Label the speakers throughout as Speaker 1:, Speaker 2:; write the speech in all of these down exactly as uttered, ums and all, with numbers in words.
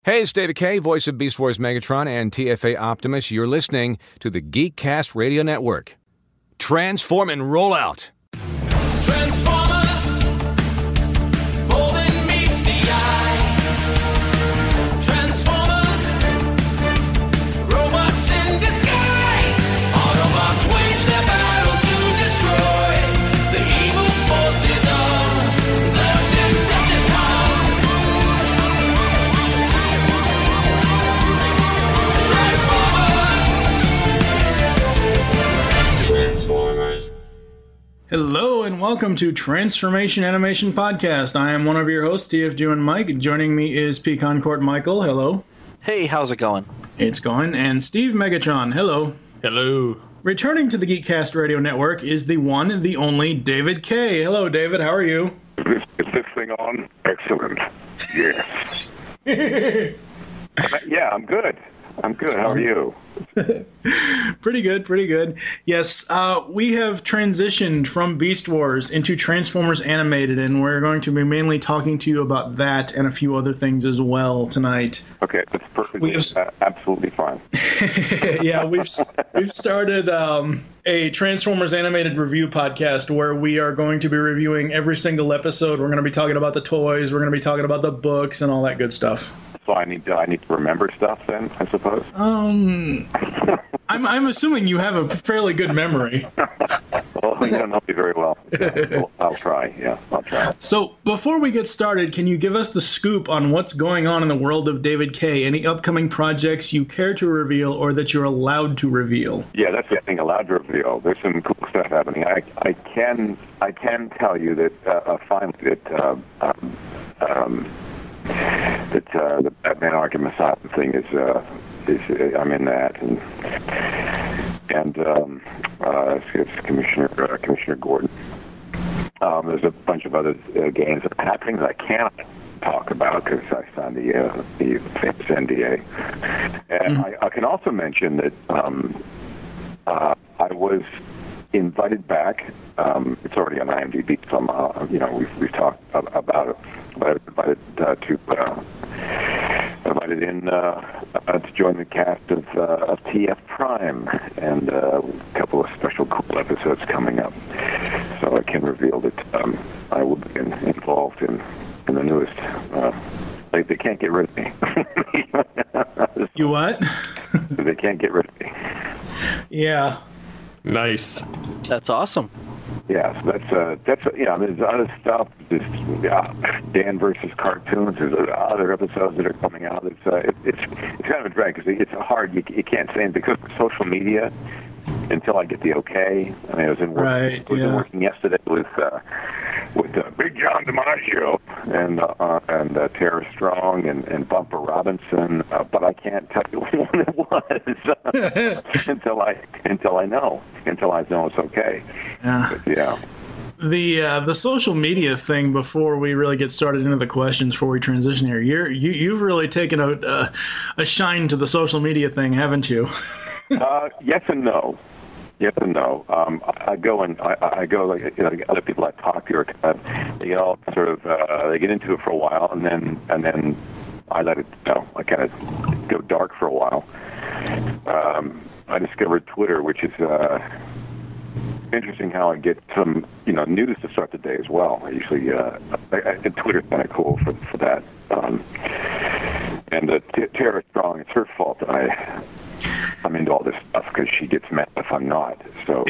Speaker 1: Hey, it's David K., voice of Beast Wars Megatron and T F A Optimus. You're listening to the Geekcast Radio Network. Transform and roll out.
Speaker 2: Transformers, more than meets the eye. Transformers, robots in disguise. Autobots wage their battle to destroy the evil forces of the Decepticons. Transformers. Transformers.
Speaker 3: Hello and welcome to Transformation Animation Podcast. I am one of your hosts, T F G and Mike. Joining me is Pecan Court Michael. Hello.
Speaker 4: Hey, how's it going?
Speaker 3: It's going. And Steve Megatron. Hello.
Speaker 5: Hello.
Speaker 3: Returning to the Geekcast Radio Network is the one, the only David K. Hello, David. How are you?
Speaker 6: Is this thing on? Excellent. Yes. Yeah, I'm good. I'm good. How are you?
Speaker 3: Pretty good, pretty good. Yes, uh, we have transitioned from Beast Wars into Transformers Animated, and we're going to be mainly talking to you about that and a few other things as well tonight.
Speaker 6: Okay, that's perfect.
Speaker 3: We have-
Speaker 6: uh, absolutely fine.
Speaker 3: Yeah, we've we've started um, a Transformers Animated review podcast where we are going to be reviewing every single episode. We're going to be talking about the toys, we're going to be talking about the books, and all that good stuff.
Speaker 6: So I need to I need to remember stuff then, I suppose.
Speaker 3: Um, I'm I'm assuming you have a fairly good memory.
Speaker 6: Well, you don't know me very well. So I'll try. Yeah, I'll try.
Speaker 3: So before we get started, can you give us the scoop on what's going on in the world of David K? Any upcoming projects you care to reveal or that you're allowed to reveal?
Speaker 6: Yeah, that's the thing. Allowed to reveal. There's some cool stuff happening. I I can I can tell you that uh, finally that uh, um, um, that uh, the Batman Arkham Asylum thing is uh, is uh, I'm in that and and um, uh, it's, it's Commissioner uh, Commissioner Gordon. Um, there's a bunch of other uh, games that are happening that I can't talk about because I signed the uh, the famous N D A. And mm-hmm. I, I can also mention that um, uh, I was invited back. Um, it's already on IMDb. Some, uh, you know, we've we've talked about it. But I was invited uh, to uh, invited in uh, uh, to join the cast of uh, of T F Prime, and uh, a couple of special cool episodes coming up. So I can reveal that um, I will be in, involved in in the newest. Uh, like they can't get rid of me.
Speaker 3: You what?
Speaker 6: They can't get rid of me.
Speaker 3: Yeah.
Speaker 5: Nice.
Speaker 4: That's awesome.
Speaker 6: Yeah, so that's uh, that's uh, you know, there's other stuff. There's uh, Dan versus cartoons. There's other episodes that are coming out. It's uh, it, it's it's kind of a drag because it's hard. You, you can't say it because of social media until I get the okay. I mean, I was in work,
Speaker 3: right,
Speaker 6: I was
Speaker 3: yeah.
Speaker 6: in working yesterday with uh, with uh, Big John DiMaggio and uh, and uh, Tara Strong and, and Bumper Robinson, uh, but I can't tell you which one it was until I until I know until I know it's okay.
Speaker 3: Yeah.
Speaker 6: But, yeah.
Speaker 3: The uh, the social media thing. Before we really get started into the questions, before we transition here, you're, you you've really taken a uh, a shine to the social media thing, haven't you?
Speaker 6: uh, yes and no. Yes and no. Um, I, I go and I, I go like you know, other people I talk to are kind of, they get all sort of uh, they get into it for a while and then and then I let it you know I kind of go dark for a while. Um, I discovered Twitter, which is uh, interesting how I get some you know news to start the day as well. I usually uh, I, I, Twitter's kind of cool for for that. Um, and uh, T- Tara Strong, it's her fault that I. I'm into all this stuff because she gets mad if I'm not. So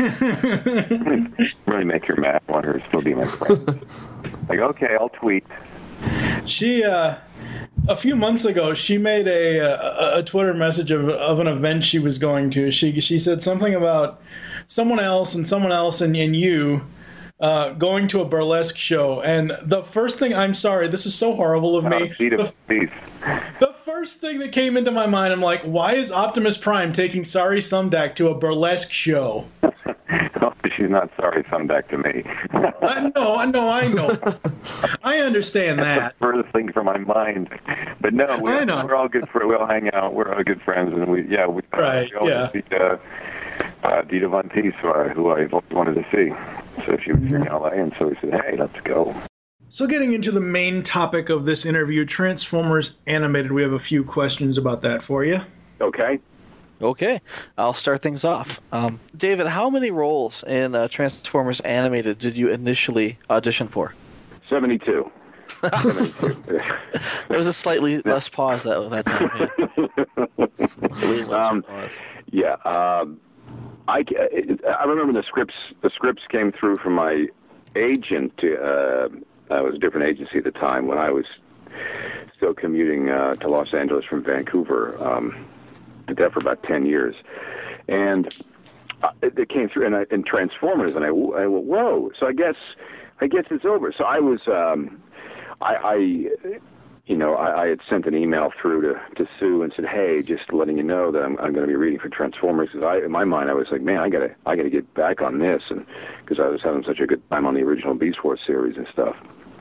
Speaker 6: really make her mad. I want her to still be my friend. Like, okay, I'll tweet.
Speaker 3: She, uh, a few months ago, she made a a, a Twitter message of of an event she was going to. She she said something about someone else and someone else and, and you uh, going to a burlesque show. And the first thing, I'm sorry, this is so horrible of me.
Speaker 6: Uh, the,
Speaker 3: the, the first thing that came into my mind, I'm like, why is Optimus Prime taking Sorry Sumdac to a burlesque show?
Speaker 6: Oh, she's not sorry Sumdac to me.
Speaker 3: I know, no, I know. I understand that.
Speaker 6: That's the furthest thing from my mind. But no, we,
Speaker 3: I know.
Speaker 6: we're all good for. We all hang out. We're all good friends, and we yeah we
Speaker 3: right
Speaker 6: we all
Speaker 3: yeah.
Speaker 6: see uh, uh, Dita Von Teese, who, I, who I've always wanted to see. So she was here in L A, and so we said, hey, let's go.
Speaker 3: So getting into the main topic of this interview, Transformers Animated, we have a few questions about that for you.
Speaker 6: Okay.
Speaker 4: Okay, I'll start things off. Um, David, how many roles in uh, Transformers Animated did you initially audition for?
Speaker 6: seventy-two. seventy-two.
Speaker 4: There was a slightly less pause that, that time. Yeah. Slightly less
Speaker 6: Um,
Speaker 4: pause.
Speaker 6: Yeah, um, I, I remember the scripts. The scripts came through from my agent. Uh, I was a different agency at the time when I was still commuting uh, to Los Angeles from Vancouver. Um, did that for about ten years, and uh, it, it came through. And, I, and Transformers, and I, I went, whoa! So I guess, I guess it's over. So I was, um, I. I You know, I, I had sent an email through to, to Sue and said, "Hey, just letting you know that I'm, I'm going to be reading for Transformers." Because I, in my mind, I was like, "Man, I gotta, I gotta get back on this," and because I was having such a good time on the original Beast Wars series and stuff.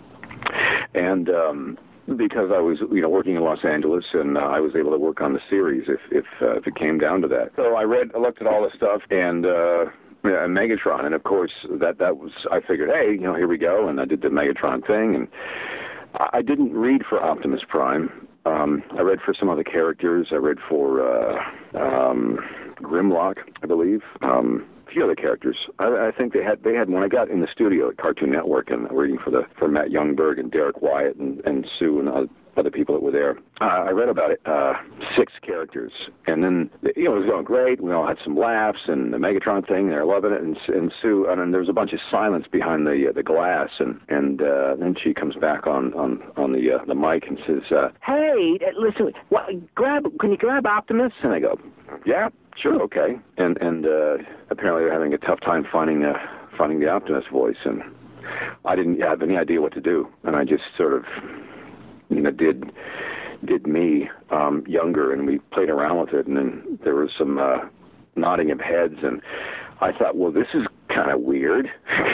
Speaker 6: And um, because I was, you know, working in Los Angeles, and uh, I was able to work on the series if if, uh, if it came down to that. So I read, I looked at all the stuff, and. Uh, Yeah, Megatron, and of course that that was. I figured, hey, you know, here we go, and I did the Megatron thing, and I didn't read for Optimus Prime. Um, I read for some other characters. I read for uh, um, Grimlock, I believe. Um, a few other characters. I, I think they had they had when I got in the studio at Cartoon Network and reading for the for Matt Youngberg and Derek Wyatt and, and Sue and other, other people that were there. Uh, I read about it. Uh, six characters, and then you know it was going great. We all had some laughs and the Megatron thing. They're loving it, and, and Sue. And then there was a bunch of silence behind the uh, the glass, and and uh, then she comes back on on on the uh, the mic and says, uh, "Hey, listen, what, grab can you grab Optimus?" And I go, "Yeah, sure, okay." And and uh, apparently they're having a tough time finding uh, finding the Optimus voice, and I didn't have any idea what to do, and I just sort of. You know, did did me um, younger, and we played around with it, and then there was some uh, nodding of heads, and I thought, well, this is kind of weird.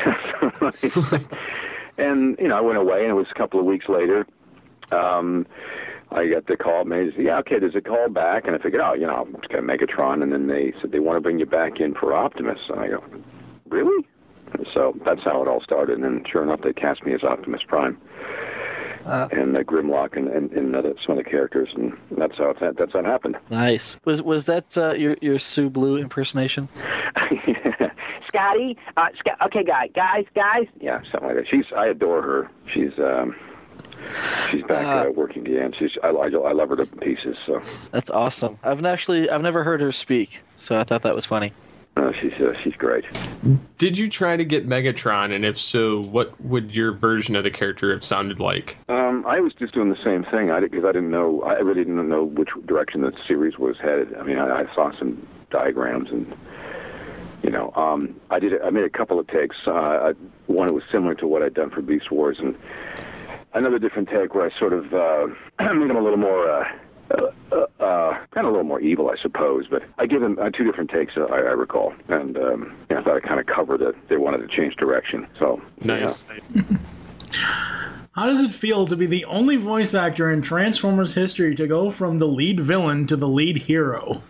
Speaker 6: And you know, I went away, and it was a couple of weeks later. Um, I got the call, and they said, yeah, okay, there's a call back, and I figured, oh, you know, I'm just going to Megatron, and then they said they want to bring you back in for Optimus, and I go, really? So that's how it all started, and then sure enough, they cast me as Optimus Prime. Uh, and uh, Grimlock and, and, and other, some other characters, and that's how it, that's how it happened.
Speaker 4: Nice. Was was that uh, your your Sue Blue impersonation?
Speaker 6: Scotty, uh, Sc- okay, guys, guys, guys. Yeah, something like that. She's I adore her. She's um, she's back uh, uh, working again. She's I, I I love her to pieces. So
Speaker 4: that's awesome. I've actually I've never heard her speak, so I thought that was funny.
Speaker 6: Uh, she's uh, she's great.
Speaker 5: Did you try to get Megatron, and if so, what would your version of the character have sounded like?
Speaker 6: Um, I was just doing the same thing. I because I didn't know. I really didn't know which direction the series was headed. I mean, I, I saw some diagrams, and you know, um, I did. I made a couple of takes. Uh, I, one that was similar to what I'd done for Beast Wars, and another different take where I sort of uh, made them a little more. Uh, Uh, uh, uh, kind of a little more evil, I suppose, but I give them uh, two different takes, uh, I, I recall, and um, yeah, I thought I kind of covered it. They wanted to change direction, so
Speaker 5: nice.
Speaker 6: Yeah.
Speaker 3: How does it feel to be the only voice actor in Transformers history to go from the lead villain to the lead hero?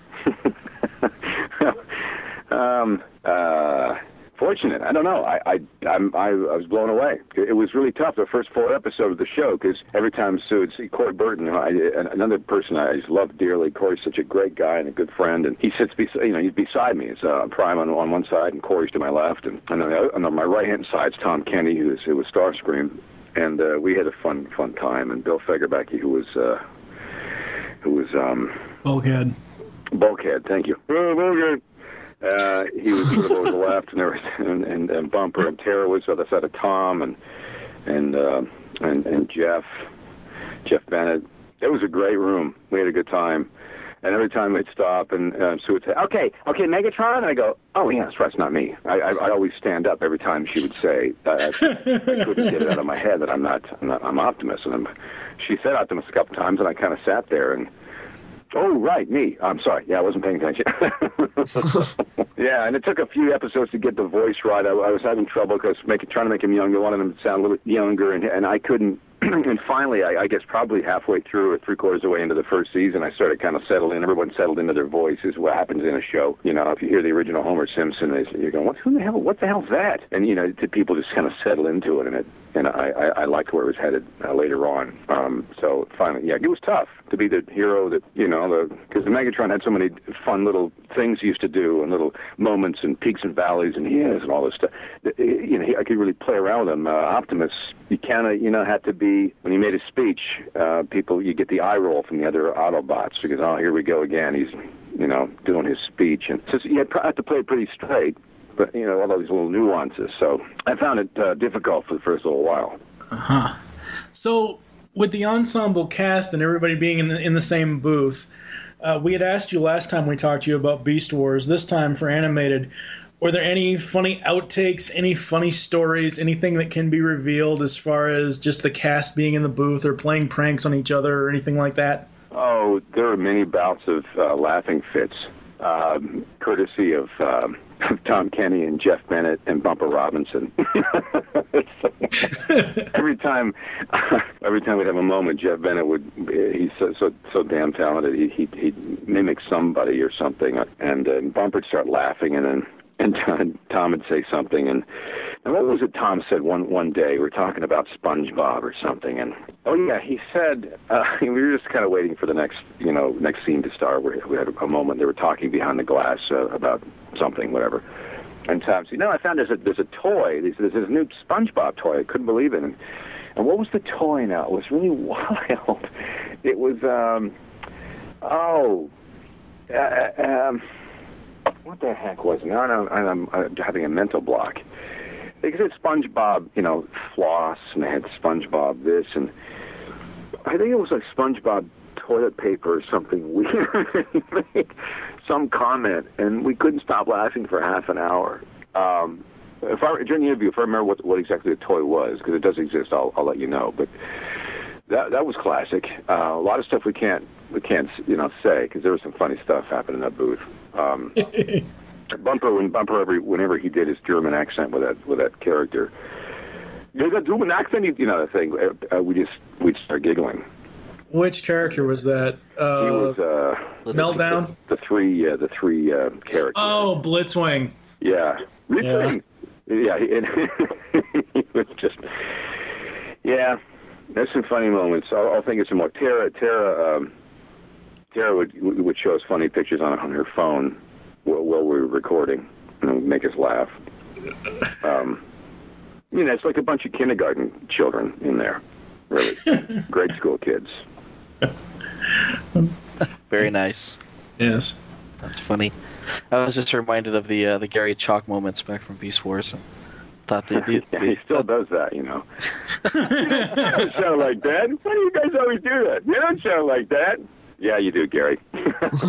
Speaker 6: um, uh, fortunate. I don't know. I I I'm, I, I was blown away. It, it was really tough the first four episodes of the show because every time Sue would see Corey Burton, I, another person I just love dearly. Corey's such a great guy and a good friend, and he sits beside you know he's beside me. It's uh, Prime on, on one side and Corey's to my left, and, and on, the, on my right hand side is Tom Kenny, who was who was Starscream, and uh, we had a fun fun time. And Bill Fagerbakke, who was uh, who was um,
Speaker 3: Bulkhead.
Speaker 6: Bulkhead. Thank you. Oh, Bulkhead. Uh, he was sort of over the left, and there was and, and, and Bumper and Tara was on the other side of Tom, and and uh, and and Jeff, Jeff Bennett. It was a great room. We had a good time, and every time we'd stop, and uh, Sue would say, "Okay, okay, Megatron," and I go, "Oh yeah, that's right, it's not me." I, I I always stand up every time she would say. I, I, I couldn't get it out of my head that I'm not I'm not I'm Optimus, and I'm, she said Optimus a couple times, and I kind of sat there and. Oh, right, me. I'm sorry. Yeah, I wasn't paying attention. Yeah, and it took a few episodes to get the voice right. I, I was having trouble because trying to make him younger. I wanted him to sound a little bit younger, and, and I couldn't and finally, I, I guess probably halfway through or three quarters of the way into the first season, I started kind of settling. Everyone settled into their voices. What happens in a show? You know, if you hear the original Homer Simpson, they, you're going, "What who the hell? What the hell's that?" And you know, to people just kind of settle into it, and it. And I, I, I liked where it was headed uh, later on. Um, so finally, yeah, it was tough to be the hero that, you know, because the, the Megatron had so many fun little things he used to do and little moments and peaks and valleys and yes and all this stuff. You know, he, I could really play around with him. Uh, Optimus, you kind of, you know, had to be, when he made his speech, uh, people, you get the eye roll from the other Autobots because, oh, here we go again. He's, you know, doing his speech. And so you had, had to play it pretty straight. But, you know, all those little nuances. So I found it uh, difficult for the first little while.
Speaker 3: Uh-huh. So with the ensemble cast and everybody being in the, in the same booth, uh, we had asked you last time we talked to you about Beast Wars. This time for animated, were there any funny outtakes, any funny stories, anything that can be revealed as far as just the cast being in the booth or playing pranks on each other or anything like that?
Speaker 6: Oh, there are many bouts of uh, laughing fits, um, courtesy of... Um, Tom Kenny and Jeff Bennett and Bumper Robinson. every time, every time we'd have a moment, Jeff Bennett would. He's so so, so damn talented. He he he'd mimic somebody or something, and uh, Bumper'd start laughing, and then and Tom, Tom would say something, and and what was it Tom said one one day? We were talking about SpongeBob or something, and oh yeah, he said uh, we were just kind of waiting for the next you know next scene to start. We we had a moment. They were talking behind the glass uh, about something, whatever. And Tom said, "No, I found there's a there's a toy. There's, there's this new SpongeBob toy. I couldn't believe it." And, and what was the toy now? It was really wild. It was um oh uh, um what the heck was it? Now I'm, I'm, I'm having a mental block. Because it's SpongeBob, you know, floss, and they had SpongeBob this, and I think it was like SpongeBob toilet paper or something weird. Some comment, and we couldn't stop laughing for half an hour. Um, if I during the interview, if I remember what what exactly the toy was, because it does exist, I'll I'll let you know. But that that was classic. Uh, a lot of stuff we can't we can't you know say because there was some funny stuff happening in that booth. Um, Bumper when Bumper every whenever he did his German accent with that with that character, you got German accent, you know the thing. Uh, we just we'd start giggling.
Speaker 3: Which character was that? Uh,
Speaker 6: he was uh,
Speaker 3: Meltdown.
Speaker 6: The, the three, uh, the three uh, characters.
Speaker 3: Oh, Blitzwing.
Speaker 6: Yeah, Blitzwing. Yeah, yeah he, he was just. Yeah, there's some funny moments. I'll, I'll think of some more. Tara, Tara, um, Tara would would show us funny pictures on on her phone while, while we were recording, and it would make us laugh. Um, you know, it's like a bunch of kindergarten children in there. Really, grade school kids.
Speaker 4: Very nice.
Speaker 3: Yes,
Speaker 4: that's funny. I was just reminded of the uh, the Gary Chalk moments back from Beast Wars. And thought they, they,
Speaker 6: yeah, he still does that, you know. You don't sound like that. Why do you guys always do that? You don't sound like that. Yeah, you do, Gary. Wait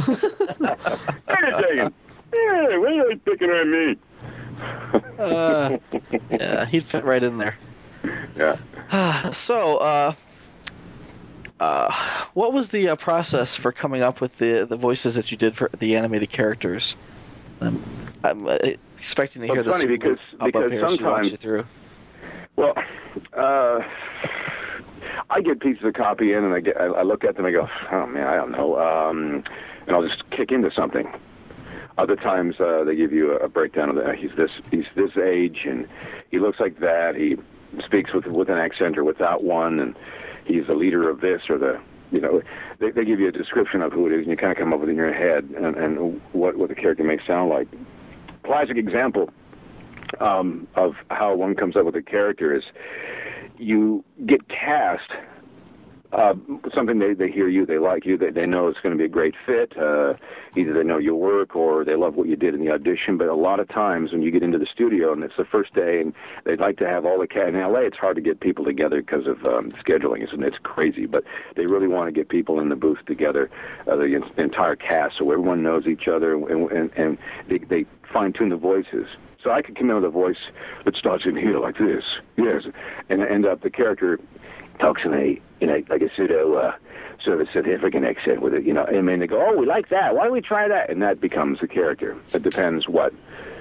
Speaker 6: a second. Yeah, why are you always picking on me?
Speaker 4: uh, yeah, he'd fit right in there.
Speaker 6: Yeah.
Speaker 4: So, uh, uh, what was the uh, process for coming up with the the voices that you did for the animated characters? I'm, I'm uh, expecting to
Speaker 6: well,
Speaker 4: hear
Speaker 6: it's
Speaker 4: this
Speaker 6: funny because,
Speaker 4: up
Speaker 6: because
Speaker 4: up here as she walks
Speaker 6: sometimes,
Speaker 4: you through.
Speaker 6: Well, uh, I get pieces of copy in, and I get I, I look at them and I go, oh man, I don't know, um, and I'll just kick into something. Other times uh, they give you a, a breakdown of that. He's this he's this age, and he looks like that. He speaks with with an accent or without one, and he's the leader of this or the, you know, they, they give you a description of who it is, and you kind of come up with it in your head and, and what, what the character may sound like. Classic example um, of how one comes up with a character is you get cast uh, something they, they hear you, they like you, they, they know it's going to be a great fit. Uh, either they know your work or they love what you did in the audition. But a lot of times when you get into the studio and it's the first day and they'd like to have all the cast in L A, it's hard to get people together because of um, scheduling. It's, it's crazy, but they really want to get people in the booth together, uh, the, the entire cast, so everyone knows each other and, and, and they, they fine-tune the voices. So I could come in with a voice that starts in here like this, yes, and end up the character talks in a, in a like a pseudo uh, sort of a South African accent with it, you know. And then they go, "Oh, we like that. Why don't we try that?" And that becomes the character. It depends what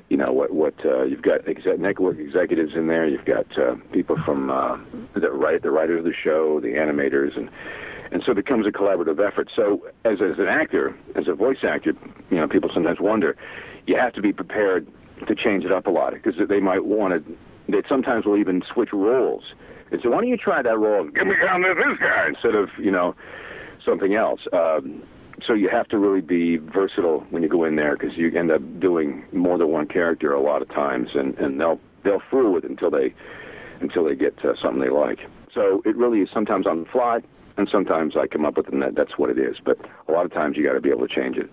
Speaker 6: you know what what uh, you've got exec- network executives in there. You've got uh, people from uh, the write the writers of the show, the animators, and and so it becomes a collaborative effort. So as as an actor, as a voice actor, you know, people sometimes wonder, you have to be prepared to change it up a lot because they might want to. They sometimes will even switch roles. And so why don't you try that role? Give me down to this guy instead of you know something else. Um, so you have to really be versatile when you go in there because you end up doing more than one character a lot of times, and, and they'll they'll fool with it until they until they get uh, something they like. So it really is sometimes on the fly, and sometimes I come up with it, and that, that's what it is. But a lot of times you got to be able to change it.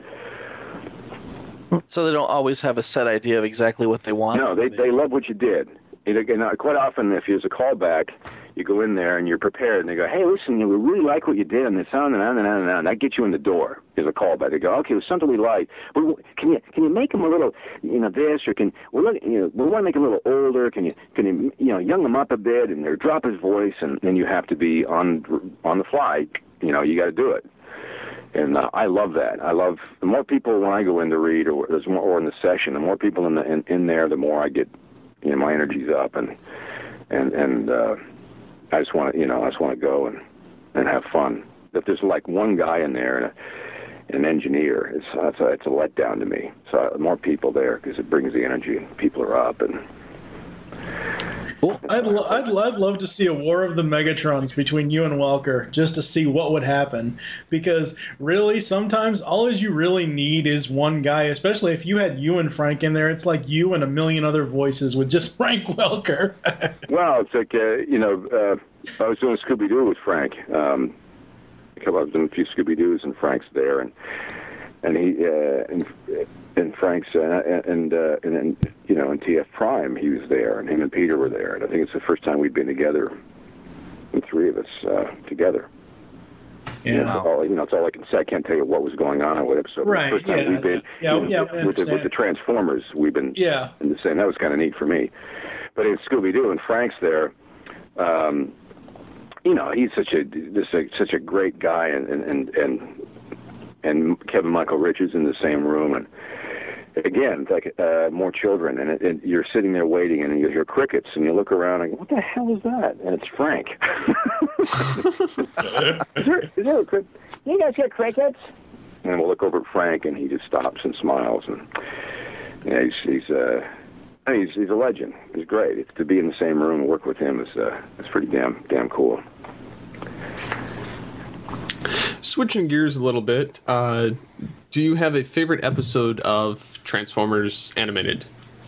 Speaker 4: So they don't always have a set idea of exactly what they want?
Speaker 6: No, they they love what you did. And again, uh, quite often, if there's a callback, you go in there and you're prepared, and they go, "Hey, listen, we really like what you did on this sound, and on and on and on." That gets you in the door. There's a callback. They go, "Okay, it was something we like, but can you can you make him a little, you know, this or can we look, you know, we want to make him a little older? Can you can you you know young him up a bit and or drop his voice?" And then you have to be on on the fly. You know, you got to do it. And uh, I love that. I love the more people when I go in to read, or there's more, or in the session, the more people in the in, in there, the more I get. You know, my energy's up, and and and uh, I just want to, you know, I just want to go and, and have fun. If there's like one guy in there and, a, and an engineer, it's it's a, it's a letdown to me. So uh, more people there because it brings the energy, and people are up. And
Speaker 3: Well, I'd, lo- I'd, lo- I'd love to see a war of the Megatrons between you and Welker, just to see what would happen. Because really, sometimes all you really need is one guy, especially if you had you and Frank in there. It's like you and a million other voices with just Frank Welker.
Speaker 6: well, it's like, uh, you know, uh, I was doing Scooby-Doo with Frank. Um, I was doing a few Scooby-Doos, and Frank's there, and and he uh, and, and Frank's uh, and uh, and then you know in T F Prime he was there, and him and Peter were there, and I think it's the first time we'd been together, the three of us uh, together.
Speaker 3: Yeah,
Speaker 6: you know, all, you know, it's all I can say. I can't tell you what was going on in what episode.
Speaker 3: Right.
Speaker 6: The first time
Speaker 3: yeah.
Speaker 6: we've been
Speaker 3: yeah.
Speaker 6: you know,
Speaker 3: yeah.
Speaker 6: with, the, with the Transformers, we've been
Speaker 3: yeah.
Speaker 6: in the same. That was kind of neat for me. But in Scooby-Doo, and Frank's there. Um, you know, he's such a this a, such a great guy, and and and. and and Kevin Michael Richards in the same room, and again, it's like uh, more children, and, it, and you're sitting there waiting, and you hear crickets, and you look around and go, "What the hell is that?" And it's Frank. is there, is there a cricket? You guys hear crickets? And we'll look over at Frank, and he just stops and smiles, and yeah, he's he's uh, he's he's a legend. He's great. It's, to be in the same room and work with him is uh, is pretty damn damn cool.
Speaker 5: Switching gears a little bit, uh, do you have a favorite episode of Transformers Animated?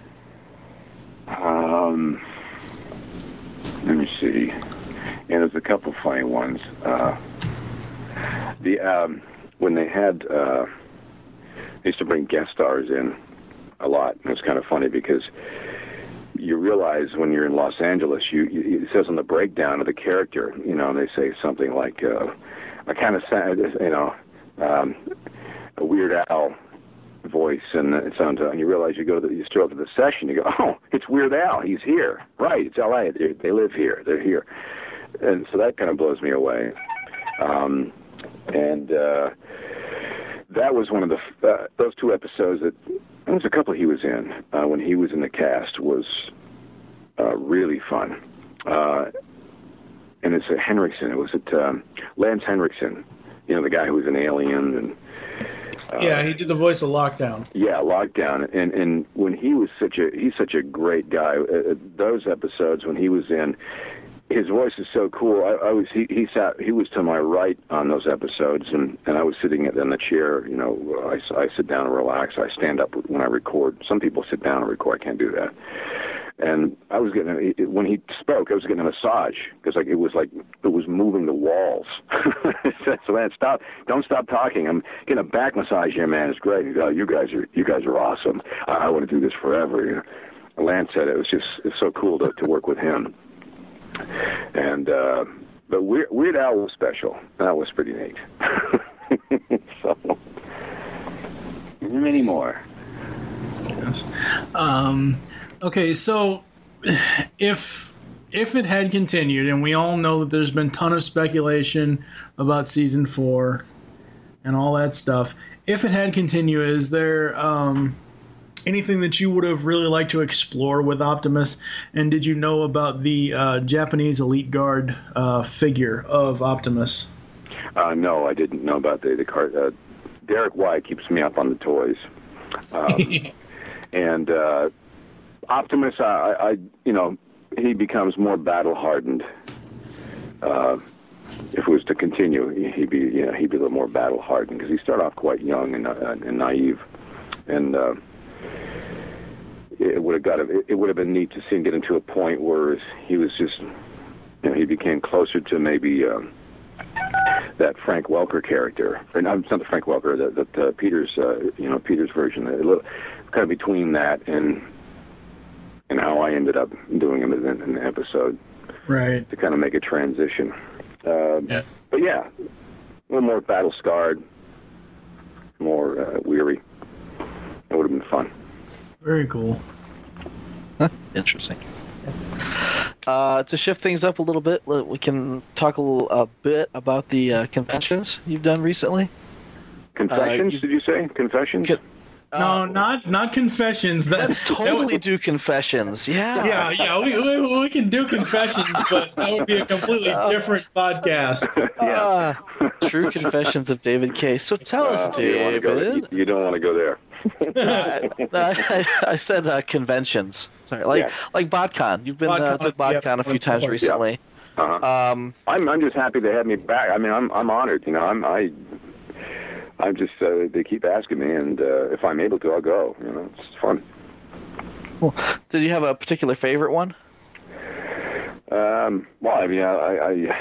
Speaker 6: Um, let me see. Yeah, there's a couple funny ones. Uh, the um, when they had uh, they used to bring guest stars in a lot. And it's kind of funny because you realize when you're in Los Angeles, you, you it says on the breakdown of the character, you know, they say something like. Uh, I kind of sound, you know, um, a Weird Al voice, and it sounds. And you realize you go to the, you show up to the session, you go, oh, it's Weird Al. He's here, right? It's L A. They, they live here. They're here, and so that kind of blows me away. Um, and uh, that was one of the uh, those two episodes that there was a couple he was in uh, when he was in the cast was uh, really fun. Uh, And it's a Henriksen. It was at um, Lance Henriksen, you know, the guy who was an alien. And uh,
Speaker 3: yeah, he did the voice of Lockdown.
Speaker 6: Yeah, Lockdown. And and when he was such a he's such a great guy. Uh, those episodes when he was in, his voice is so cool. I, I was he, he sat he was to my right on those episodes, and, and I was sitting in the chair. You know, I, I sit down and relax. I stand up when I record. Some people sit down and record. I can't do that. And I was getting a, when he spoke, I was getting a massage because like it was like it was moving the walls. So man, stop! Don't stop talking. I'm getting a back massage here, man. It's great. You guys, you guys are you guys are awesome. I, I want to do this forever. You know? Lance said it was just it's so cool to, to work with him. And uh, but Weird, Weird Al was special. That was pretty neat. So many more.
Speaker 3: Yes. Um. Okay, so if if it had continued, and we all know that there's been a ton of speculation about season four and all that stuff, if it had continued, is there um, anything that you would have really liked to explore with Optimus? And did you know about the uh, Japanese Elite Guard uh, figure of Optimus?
Speaker 6: Uh, no, I didn't know about the the card. Uh, Derek White keeps me up on the toys, um, and uh, Optimus, I, I, you know, he becomes more battle hardened. Uh, if it was to continue, he'd be, you know, he'd be a little more battle hardened because he started off quite young and, uh, and naive, and uh, it would have got it would have been neat to see him get into a point where he was just, you know, he became closer to maybe. Um, that Frank Welker character, or not, it's not the Frank Welker, that the, the Peter's, uh, you know, Peter's version, a little, kind of between that and and how I ended up doing him in, in the episode,
Speaker 3: right?
Speaker 6: To kind of make a transition. Uh,
Speaker 3: yeah.
Speaker 6: But yeah, a little more battle scarred, more uh, weary. It would have been fun.
Speaker 3: Very cool.
Speaker 4: Huh, interesting. Uh, to shift things up a little bit, we can talk a little a bit about the uh, conventions you've done recently.
Speaker 6: Confessions?
Speaker 4: Uh, you,
Speaker 6: did you say confessions?
Speaker 4: Con-
Speaker 3: no,
Speaker 4: uh,
Speaker 3: not not confessions. That,
Speaker 4: let's totally
Speaker 3: that
Speaker 4: do confessions. Yeah,
Speaker 3: yeah, yeah. We, we we can do confessions, but that would be a completely different podcast.
Speaker 4: yeah, uh, true confessions of David K. So tell us,
Speaker 6: uh,
Speaker 4: David.
Speaker 6: You, you, you don't want to go there.
Speaker 4: uh, I, I said uh, conventions. Sorry, like
Speaker 6: yeah.
Speaker 4: like BotCon. You've been
Speaker 3: BotCon,
Speaker 4: uh, to BotCon
Speaker 3: yeah,
Speaker 4: a few times
Speaker 3: yeah.
Speaker 4: recently.
Speaker 6: Uh-huh.
Speaker 4: Um,
Speaker 6: I'm I'm just happy they had me back. I mean, I'm I'm honored. You know, I'm I. I'm just uh, they keep asking me, and uh, if I'm able to, I'll go. You know, it's fun.
Speaker 4: Cool. Did you have a particular favorite one?
Speaker 6: Um, well, I mean, I I,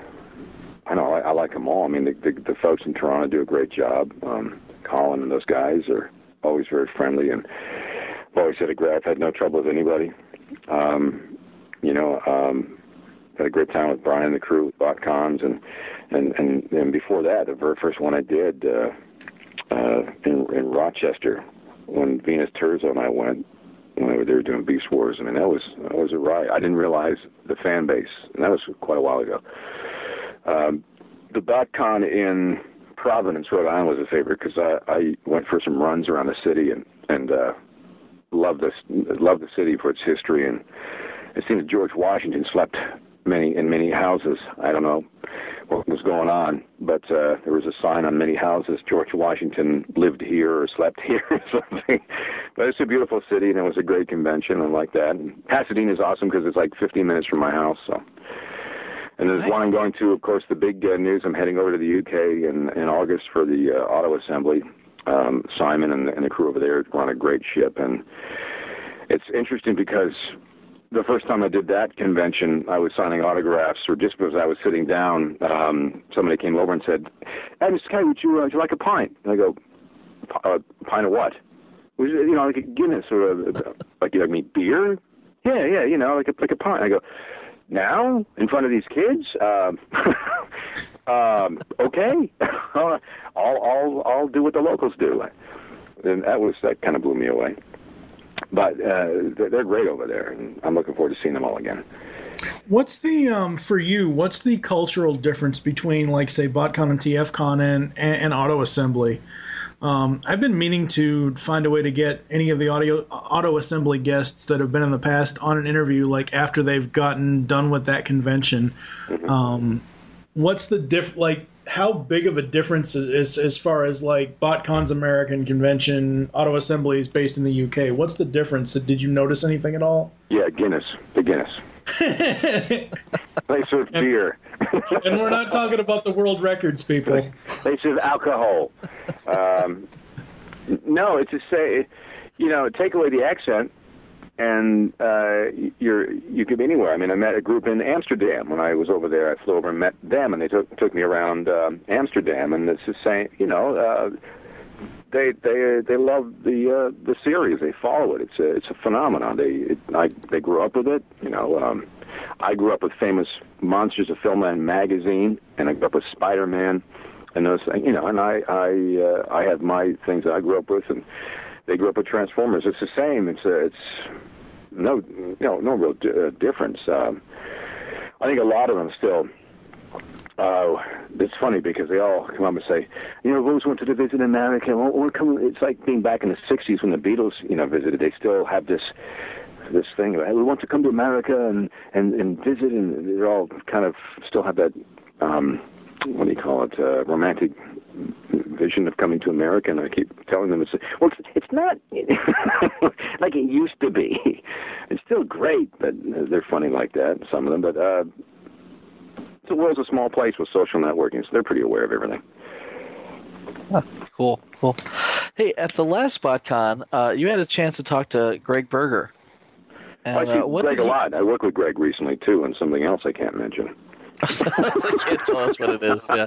Speaker 6: I know I, I like them all. I mean, the, the the folks in Toronto do a great job. Um, Colin and those guys are always very friendly, and I've always had a great. I've had no trouble with anybody. Um, you know, um, had a great time with Brian and the crew with BotCons, and and and and before that, the very first one I did uh, uh, in in Rochester when Venus Terzo and I went. When they were there doing Beast Wars, I mean, that was that was a riot. I didn't realize the fan base, and that was quite a while ago. Um, the BotCon in Providence, Rhode Island, was a favorite because I, I went for some runs around the city and and uh, loved this loved the city for its history. And it seemed that George Washington slept many in many houses. I don't know what was going on, but uh, there was a sign on many houses: George Washington lived here or slept here or something. But it's a beautiful city, and it was a great convention. I like that. And Pasadena is awesome because it's like fifteen minutes from my house. So, and there's
Speaker 4: nice.
Speaker 6: one I'm going to, of course, the big uh, news. I'm heading over to the U K in, in August for the uh, Auto Assembly. Um, Simon and the, and the crew over there run a great ship, and it's interesting because the first time I did that convention, I was signing autographs, or just as I was sitting down, um, somebody came over and said, "Hey, Mister Kelly, would you, uh, would you like a pint?" And I go, "A pint of what?" You know, like a Guinness or a, like you like me beer? Yeah, yeah, you know, like a like a pint. I go, now in front of these kids? Um, um, okay, I'll I'll I'll do what the locals do. And that was that kind of blew me away. But uh, they're great over there, and I'm looking forward to seeing them all again.
Speaker 3: What's the um for you? What's the cultural difference between, like, say, BotCon and TFCon and and, and Auto Assembly? Um, I've been meaning to find a way to get any of the audio Auto Assembly guests that have been in the past on an interview, like after they've gotten done with that convention.
Speaker 6: Mm-hmm.
Speaker 3: Um, what's the diff? Like, how big of a difference is as far as like BotCon's American convention, Auto Assembly is based in the U K? What's the difference? Did you notice anything at all?
Speaker 6: Yeah, Guinness, the Guinness. They serve beer.
Speaker 3: And we're not talking about the world records, people.
Speaker 6: They serve alcohol. Um, no, it's to say, you know, take away the accent, and uh, you're you could be anywhere. I mean, I met a group in Amsterdam when I was over there. I flew over and met them, and they took took me around um, Amsterdam, and it's the same. You know, uh, they they they love the uh, the series. They follow it. It's a it's a phenomenon. They it, I, they grew up with it. You know. Um, I grew up with famous Monsters of Filmland magazine, and I grew up with Spider-Man, and those, you know, and I I uh, I have my things that I grew up with, and they grew up with Transformers. It's the same. It's uh, it's no you know no real d- uh, difference. Um, I think a lot of them still
Speaker 7: Uh, it's funny because they all come up and say, you know, I've always wanted to visit America. Well, we're coming. It's like being back in the sixties when the Beatles, you know, visited. They still have this this thing of, hey, we want to come to America and, and, and visit, and they're all kind of still have that, um, what do you call it, uh, romantic vision of coming to America. And I keep telling them, it's well, it's, it's not like it used to be. It's still great, but they're funny like that, some of them. But uh, the world's a small place with social networking, so they're pretty aware of everything.
Speaker 4: Huh, cool, cool. Hey, at the last SpotCon, uh, you had a chance to talk to Greg Berger. And,
Speaker 7: I see
Speaker 4: uh, what
Speaker 7: Greg
Speaker 4: did
Speaker 7: a
Speaker 4: he-
Speaker 7: lot. I worked with Greg recently, too, and something else I can't mention.
Speaker 4: I can't tell us what it is. Yeah.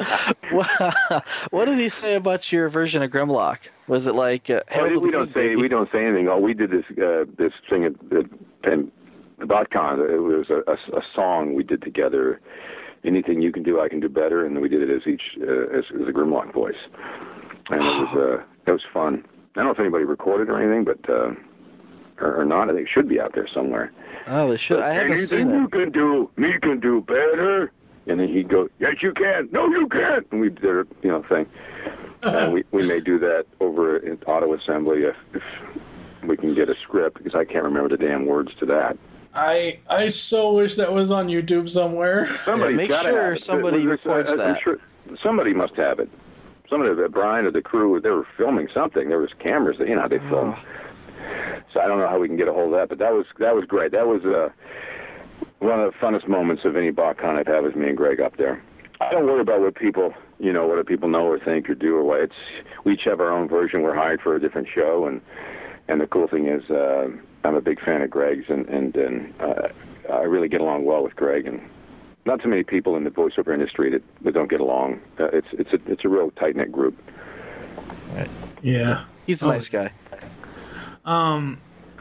Speaker 4: what, what did he say about your version of Grimlock? Was it like uh,
Speaker 7: Oh,
Speaker 4: Harold
Speaker 7: we
Speaker 4: the
Speaker 7: don't
Speaker 4: Big
Speaker 7: say
Speaker 4: Baby?
Speaker 7: we don't say anything. Oh, we did this uh, this thing at the at BotCon. It was a, a, a song we did together. Anything you can do, I can do better, and we did it as each uh, as, as a Grimlock voice, and it was uh, it was fun. I don't know if anybody recorded or anything, but uh, or, or not. I think it should be out there somewhere.
Speaker 4: Oh, they should. I haven't
Speaker 7: Anything
Speaker 4: seen
Speaker 7: you
Speaker 4: it.
Speaker 7: can do, me can do better. And then he'd go, yes, you can. No, you can't. And we did a you know thing. And we we may do that over in Auto Assembly if, if we can get a script, because I can't remember the damn words to that.
Speaker 3: I I so wish that was on YouTube somewhere.
Speaker 7: Somebody's
Speaker 4: make
Speaker 7: gotta
Speaker 4: sure
Speaker 7: have it.
Speaker 4: somebody
Speaker 7: There's-
Speaker 4: records
Speaker 7: I'm
Speaker 4: that.
Speaker 7: Sure somebody must have it. Somebody, the Brian or the crew, they were filming something. There was cameras that you know they filmed. So I don't know how we can get a hold of that, but that was that was great. That was uh, one of the funnest moments of any BotCon I've had with me and Greg up there. I don't worry about what people, you know, what do people know or think or do or what. It's we each have our own version. We're hired for a different show, and and the cool thing is uh, I'm a big fan of Greg's, and and, and uh, I really get along well with Greg, and not too many people in the voiceover industry that, that don't get along. Uh, it's it's a it's a real tight knit group.
Speaker 3: Yeah.
Speaker 4: He's a
Speaker 3: Oh.
Speaker 4: nice guy.
Speaker 3: Um,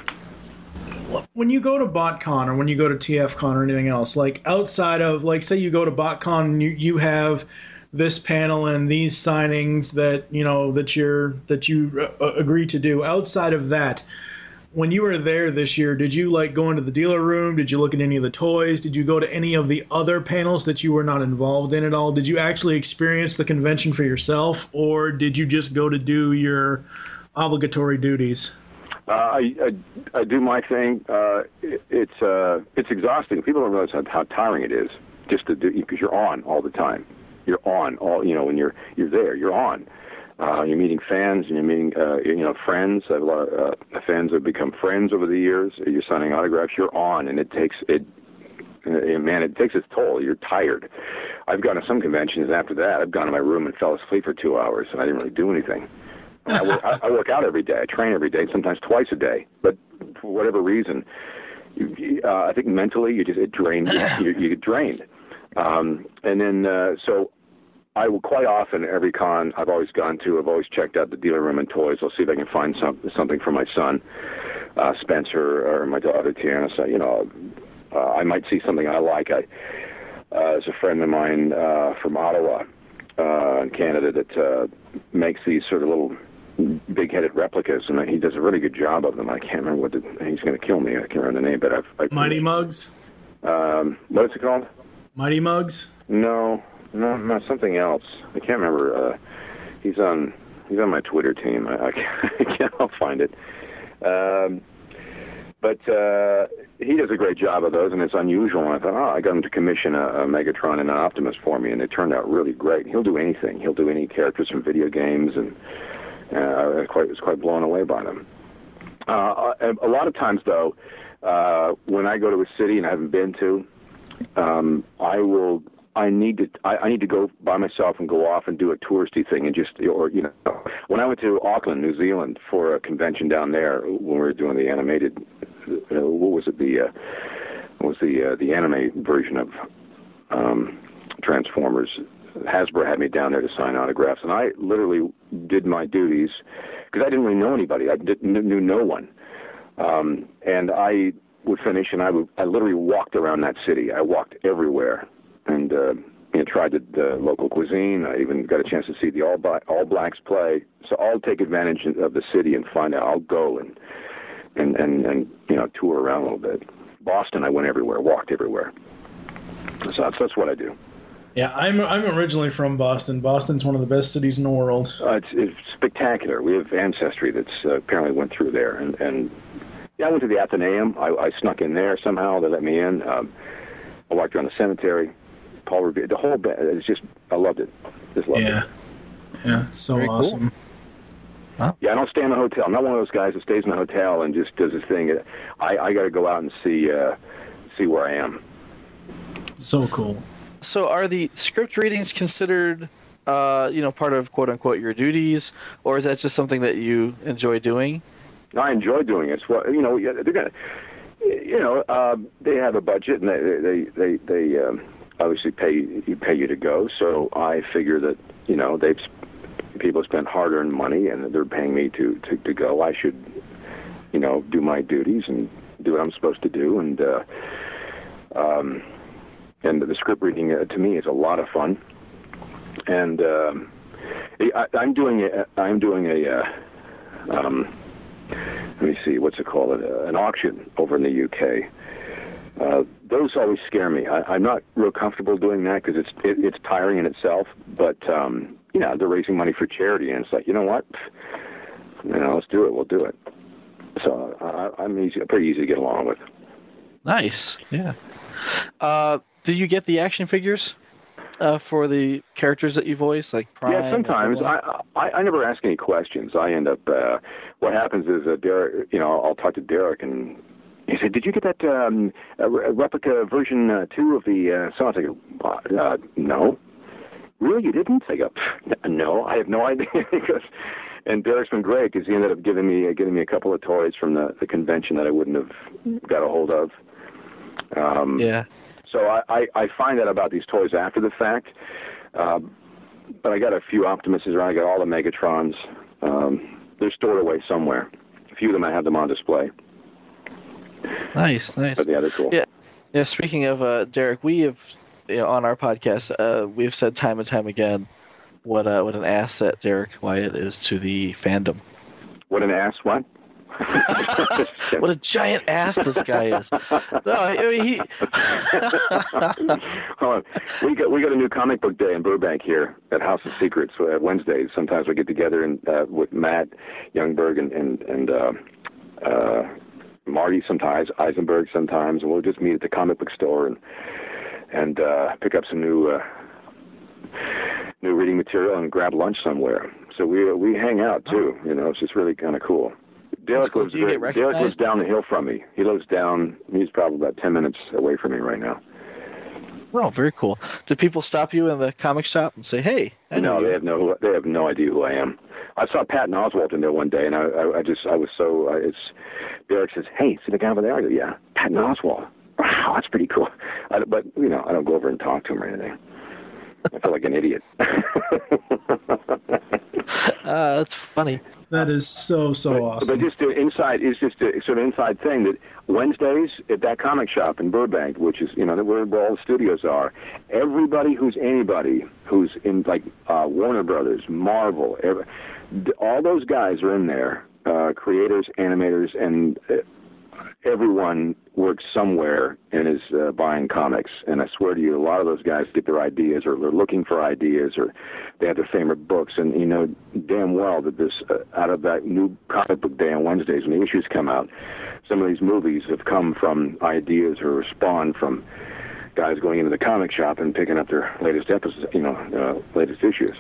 Speaker 3: when you go to BotCon or when you go to T F Con or anything else, like outside of, like, say you go to BotCon and you, you have this panel and these signings that, you know, that you're, that you uh, agree to do. Outside of that, when you were there this year, did you, like, go into the dealer room? Did you look at any of the toys? Did you go to any of the other panels that you were not involved in at all? Did you actually experience the convention for yourself, or did you just go to do your obligatory duties?
Speaker 7: Uh, I, I I do my thing. Uh, it, it's uh, it's exhausting. People don't realize how, how tiring it is just to do, because you're on all the time. You're on all you know when you're you're there. You're on. Uh, you're meeting fans and you're meeting uh, you know friends. I have a lot of uh, fans have become friends over the years. You're signing autographs. You're on, and it takes it. Uh, man, it takes its toll. You're tired. I've gone to some conventions after that. I've gone to my room and fell asleep for two hours, and I didn't really do anything. I work, I, I work out every day. I train every day, sometimes twice a day. But for whatever reason, you, you, uh, I think mentally you just it drains. You, you get drained, um, and then uh, so I will quite often every con I've always gone to. I've always checked out the dealer room and toys. I'll see if I can find some something for my son, uh, Spencer, or my daughter Tiana. So you know, uh, I might see something I like. I uh, there's a friend of mine uh, from Ottawa, uh, in Canada, that uh, makes these sort of little big-headed replicas, and he does a really good job of them. I can't remember what the, he's going to kill me. I can't remember the name, but I've, I've
Speaker 3: Mighty Mugs?
Speaker 7: Um, what is it called?
Speaker 3: Mighty Mugs?
Speaker 7: No, no, no, something else. I can't remember. Uh, he's on he's on my Twitter team. I, I can't, I can't I'll find it. Um, but uh, he does a great job of those, and it's unusual. And I thought, oh, I got him to commission a, a Megatron and an Optimus for me, and they turned out really great. He'll do anything. He'll do any characters from video games, and uh, I was quite, was quite blown away by them. Uh, a, a lot of times, though, uh, when I go to a city and I haven't been to, um, I will. I need to. I, I need to go by myself and go off and do a touristy thing, and just, or you know, when I went to Auckland, New Zealand, for a convention down there, when we were doing the animated, uh, what was it? The uh, what was the uh, the anime version of um, Transformers. Hasbro had me down there to sign autographs, and I literally did my duties because I didn't really know anybody. I didn't, knew no one, um, and I would finish, and I would. I literally walked around that city. I walked everywhere, and uh, you know, tried the, the local cuisine. I even got a chance to see the All, Black, All Blacks play. So I'll take advantage of the city and find out. I'll go and and and, and you know tour around a little bit. Boston, I went everywhere, walked everywhere. So that's that's what I do.
Speaker 3: Yeah, I'm I'm originally from Boston. Boston's one of the best cities in the world.
Speaker 7: Uh, it's, it's spectacular. We have ancestry that's uh, apparently went through there, and, and yeah, I went to the Athenaeum. I, I snuck in there somehow. They let me in. Um, I walked around the cemetery. Paul Revere, the whole bit. It's just, I loved it. Just loved
Speaker 3: Yeah,
Speaker 7: it.
Speaker 3: yeah, it's so
Speaker 4: Very cool.
Speaker 3: awesome.
Speaker 7: Yeah, I don't stay in a hotel. I'm not one of those guys that stays in a hotel and just does his thing. I, I got to go out and see uh, see where I am.
Speaker 3: So cool.
Speaker 4: So are the script readings considered, uh, you know, part of quote unquote your duties, or is that just something that you enjoy doing?
Speaker 7: I enjoy doing it. Well, you know, they're gonna, you know, uh, they have a budget and they they they they um, obviously pay you pay you to go. So I figure that you know they've people spent hard-earned money and they're paying me to, to to go. I should, you know, do my duties and do what I'm supposed to do. And uh, um, and the script reading uh, to me is a lot of fun. And um, I, I'm doing a, I'm doing a. Uh, um, Let me see, what's it called? Uh, an auction over in the U K. Uh, those always scare me. I, I'm not real comfortable doing that because it's it, it's tiring in itself. But um, you know, they're raising money for charity, and it's like, you know what? You know, let's do it. We'll do it. So I, I'm easy, pretty easy to get along with.
Speaker 4: Nice. Yeah. Uh, do you get the action figures uh, for the characters that you voice, like Prime?
Speaker 7: Yeah, sometimes. I, I I never ask any questions. I end up. Uh, what happens is, uh, Derek. You know, I'll talk to Derek, and he said, "Did you get that um, a re- replica version uh, two of the uh, song?" I go, uh, "No." Really, you didn't? I go, "No, I have no idea." Because, and Derek's been great because he ended up giving me uh, giving me a couple of toys from the, the convention that I wouldn't have got a hold of. Um,
Speaker 4: yeah.
Speaker 7: So I, I, I find out about these toys after the fact. Uh, but I got a few Optimuses around. I got all the Megatrons. Um, they're stored away somewhere. A few of them, I have them on display.
Speaker 4: Nice, nice.
Speaker 7: But yeah, they're cool.
Speaker 4: Yeah. Yeah. Speaking of uh, Derek, we have, you know, on our podcast, uh, we've said time and time again what uh, what an asset Derek Wyatt is to the fandom.
Speaker 7: What an ass! What?
Speaker 4: What a giant ass this guy is. No, I mean, he.
Speaker 7: Hold on. We got we got a new comic book day in Burbank here at House of Secrets uh, Wednesdays. Sometimes we get together and uh, with Matt Youngberg and and and uh, uh, Marty sometimes, Eisenberg sometimes, and we'll just meet at the comic book store and and uh, pick up some new uh, new reading material and grab lunch somewhere. So we we hang out too. You know, it's just really kind of cool. Derek
Speaker 4: cool.
Speaker 7: lives,
Speaker 4: Do you get
Speaker 7: very- Derek lives
Speaker 4: recognized?
Speaker 7: down the hill from me. He lives down, he's probably about ten minutes away from me right now.
Speaker 4: Oh, very cool. Do people stop you in the comic shop and say, "Hey"? I know
Speaker 7: No,
Speaker 4: you."
Speaker 7: they have no, they have no idea who I am. I saw Patton Oswalt in there one day, and I, I, I just, I was so, uh, it's, Derek says, "Hey, see the guy over there?" I go, "Yeah, Patton Oswalt." Wow, that's pretty cool. I, but, you know, I don't go over and talk to him or anything. I feel like an idiot.
Speaker 4: Uh, that's funny.
Speaker 3: That is so so
Speaker 7: But,
Speaker 3: awesome.
Speaker 7: but just to inside is just a sort of inside thing that Wednesdays at that comic shop in Burbank, which is, you know, where all the studios are, everybody who's anybody who's in like uh, Warner Brothers, Marvel, every, all those guys are in there, uh, creators, animators, and uh, everyone works somewhere and is uh, buying comics. And I swear to you, a lot of those guys get their ideas, or they're looking for ideas, or they have their favorite books. And you know damn well that this, uh, out of that new comic book day on Wednesdays when the issues come out, some of these movies have come from ideas or spawned from guys going into the comic shop and picking up their latest episodes, you know, uh, latest issues.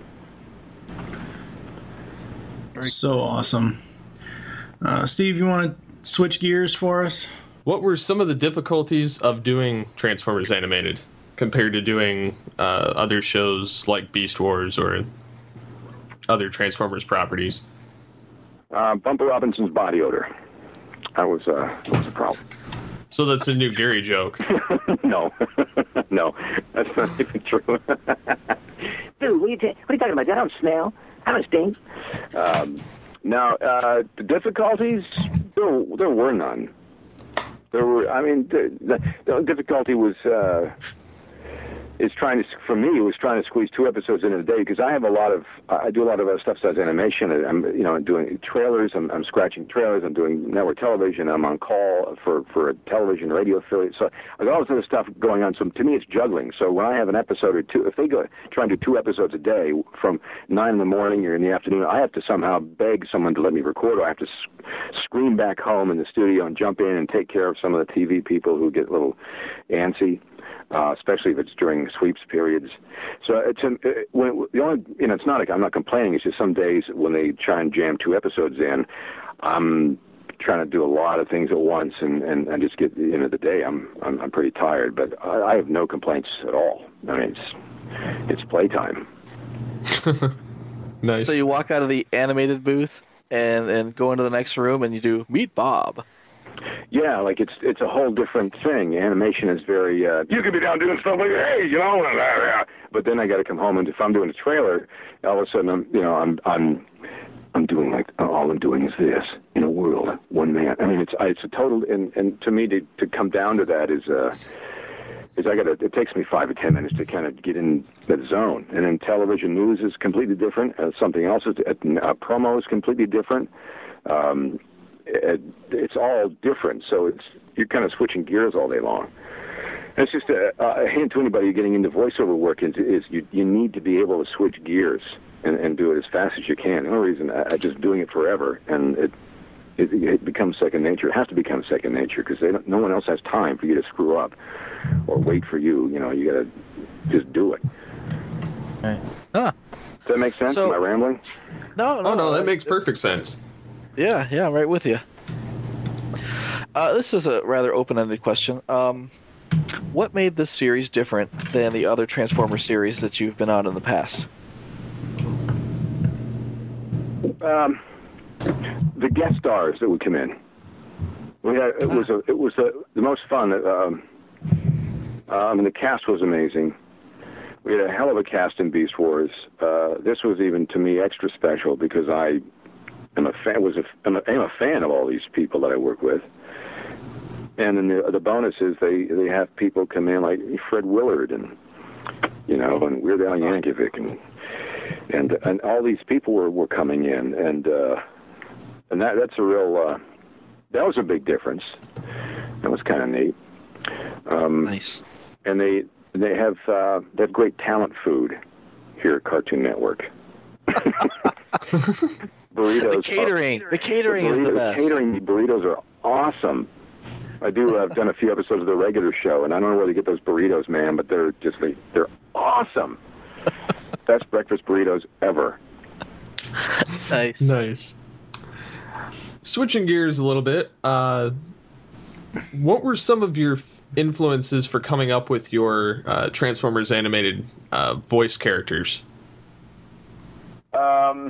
Speaker 3: So awesome. Uh, Steve, you want to switch gears for us?
Speaker 5: What were some of the difficulties of doing Transformers Animated compared to doing uh, other shows like Beast Wars or other Transformers properties?
Speaker 7: Uh, Bumper Robinson's body odor. That was, uh, that was a problem.
Speaker 5: So that's a new Gary joke.
Speaker 7: No, no, that's not even true.
Speaker 8: Dude, what are, you ta- what are you talking about? I don't smell. I don't stink.
Speaker 7: Um, now, uh, the difficulties, there, there were none. There were, I mean, the, the, the difficulty was, uh, is trying to, for me, it was trying to squeeze two episodes in a day because I have a lot of, I do a lot of other stuff besides animation. I'm, you know, doing trailers. I'm, I'm scratching trailers. I'm doing network television. I'm on call for, for a television radio affiliate. So I got all this other stuff going on. So to me, it's juggling. So when I have an episode or two, if they go try and do two episodes a day from nine in the morning or in the afternoon, I have to somehow beg someone to let me record, or I have to s- scream back home in the studio and jump in and take care of some of the T V people who get a little antsy. Uh, especially if it's during sweeps periods. So it's an, it, when, the only, you know, it's not like I'm not complaining. It's just some days when they try and jam two episodes in, I'm trying to do a lot of things at once, and, and, and just get at the end of the day, I'm I'm, I'm pretty tired. But I, I have no complaints at all. I mean, it's it's playtime.
Speaker 5: Nice.
Speaker 4: So you walk out of the animated booth and and go into the next room and you do Meet Bob.
Speaker 7: Yeah, like it's it's a whole different thing. Animation is very, uh, you could be down doing stuff like, hey, you know, blah, blah, blah. But then I got to come home, and if I'm doing a trailer, all of a sudden I'm, you know, I'm I'm I'm doing like all I'm doing is this in a world, one man. I mean, it's it's a total, and, and to me to to come down to that is uh is I got to. It takes me five or ten minutes to kind of get in that zone. And then television news is completely different. Uh, something else is uh, promo is completely different. Um, It, it's all different, so it's you're kind of switching gears all day long. And it's just a, a hint to anybody getting into voiceover work is, is you you need to be able to switch gears and, and do it as fast as you can. The only reason I, I just doing it forever, and it, it it becomes second nature. It has to become second nature because no one else has time for you to screw up or wait for you. You know, you got to just do it.
Speaker 4: Right. Huh.
Speaker 7: Does that make sense?
Speaker 4: So-
Speaker 7: Am I rambling?
Speaker 4: No, no,
Speaker 5: Oh no, that
Speaker 4: it-
Speaker 5: makes perfect sense.
Speaker 4: Yeah, yeah, I'm right with you. Uh, this is a rather open-ended question. Um, what made this series different than the other Transformers series that you've been on in the past?
Speaker 7: Um, the guest stars that would come in. We had, it was a, it was a, the most fun. Um, uh, I mean, the cast was amazing. We had a hell of a cast in Beast Wars. Uh, this was even to me extra special because I am a fan. Was a, I'm, a, I'm a fan of all these people that I work with. And then the, the bonus is they they have people come in like Fred Willard and you know and Weird Al Yankovic and and and all these people were, were coming in and uh, and that that's a real uh, that was a big difference. That was kind of neat. Um,
Speaker 4: Nice.
Speaker 7: And they they have uh, they have great talent food here at Cartoon Network. Burritos.
Speaker 4: The catering,
Speaker 7: are,
Speaker 4: the catering is the
Speaker 7: burritos-
Speaker 4: best.
Speaker 7: Catering burritos are awesome. I do. I've done a few episodes of the regular show, and I don't know where they get those burritos, man, but they're just they, they're awesome. Best breakfast burritos ever.
Speaker 4: Nice.
Speaker 5: Nice. Switching gears a little bit, uh, what were some of your f- influences for coming up with your uh, Transformers animated uh, voice characters?
Speaker 7: Um,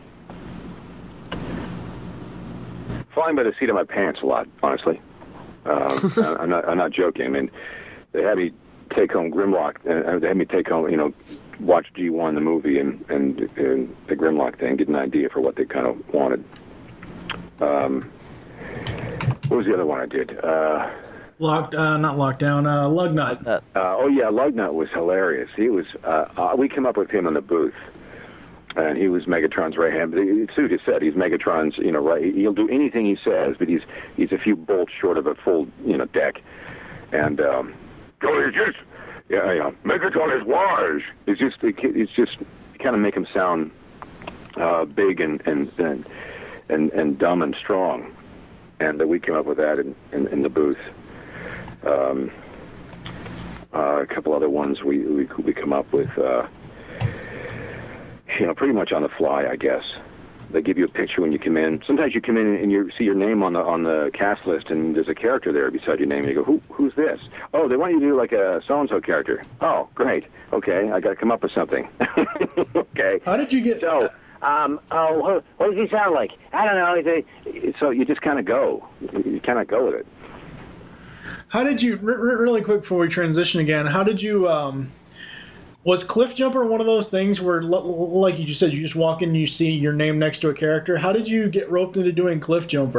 Speaker 7: flying by the seat of my pants a lot, honestly. Um, I- I'm not. I'm not joking. I mean, they had me take home Grimlock, and they had me take home, you know, watch G one the movie and and, and the Grimlock thing, get an idea for what they kind of wanted. Um, what was the other one I did? Uh,
Speaker 3: Locked, uh, not lockdown, uh, Lugnut.
Speaker 4: Uh,
Speaker 7: Uh, oh yeah, Lugnut was hilarious. He was. Uh, uh, we came up with him in the booth, and he was Megatron's right hand. It's who just said he's Megatron's. You know, right? He'll do anything he says, but he's he's a few bolts short of a full, you know, deck. And um, oh, he's just yeah, yeah. Megatron is wise. It's just it's just kind of make him sound uh, big and and, and and and dumb and strong. And uh, we came up with that in in, in the booth. Um, uh, a couple other ones we we we come up with, uh, you know, pretty much on the fly, I guess. They give you a picture when you come in. Sometimes you come in and you see your name on the on the cast list, and there's a character there beside your name, and you go, "Who who's this?" Oh, they want you to do like a so and so character. Oh, great. Okay, I got to come up with something. Okay.
Speaker 3: How did you get?
Speaker 7: So,
Speaker 8: Um, oh, what, what does he sound like? I don't know. He's a,
Speaker 7: so you just kind of go. You kind of go with it.
Speaker 3: How did you? R- r- really quick before we transition again, how did you? Um, was Cliff Jumper one of those things where, l- like you just said, you just walk in and you see your name next to a character? How did you get roped into doing Cliff Jumper?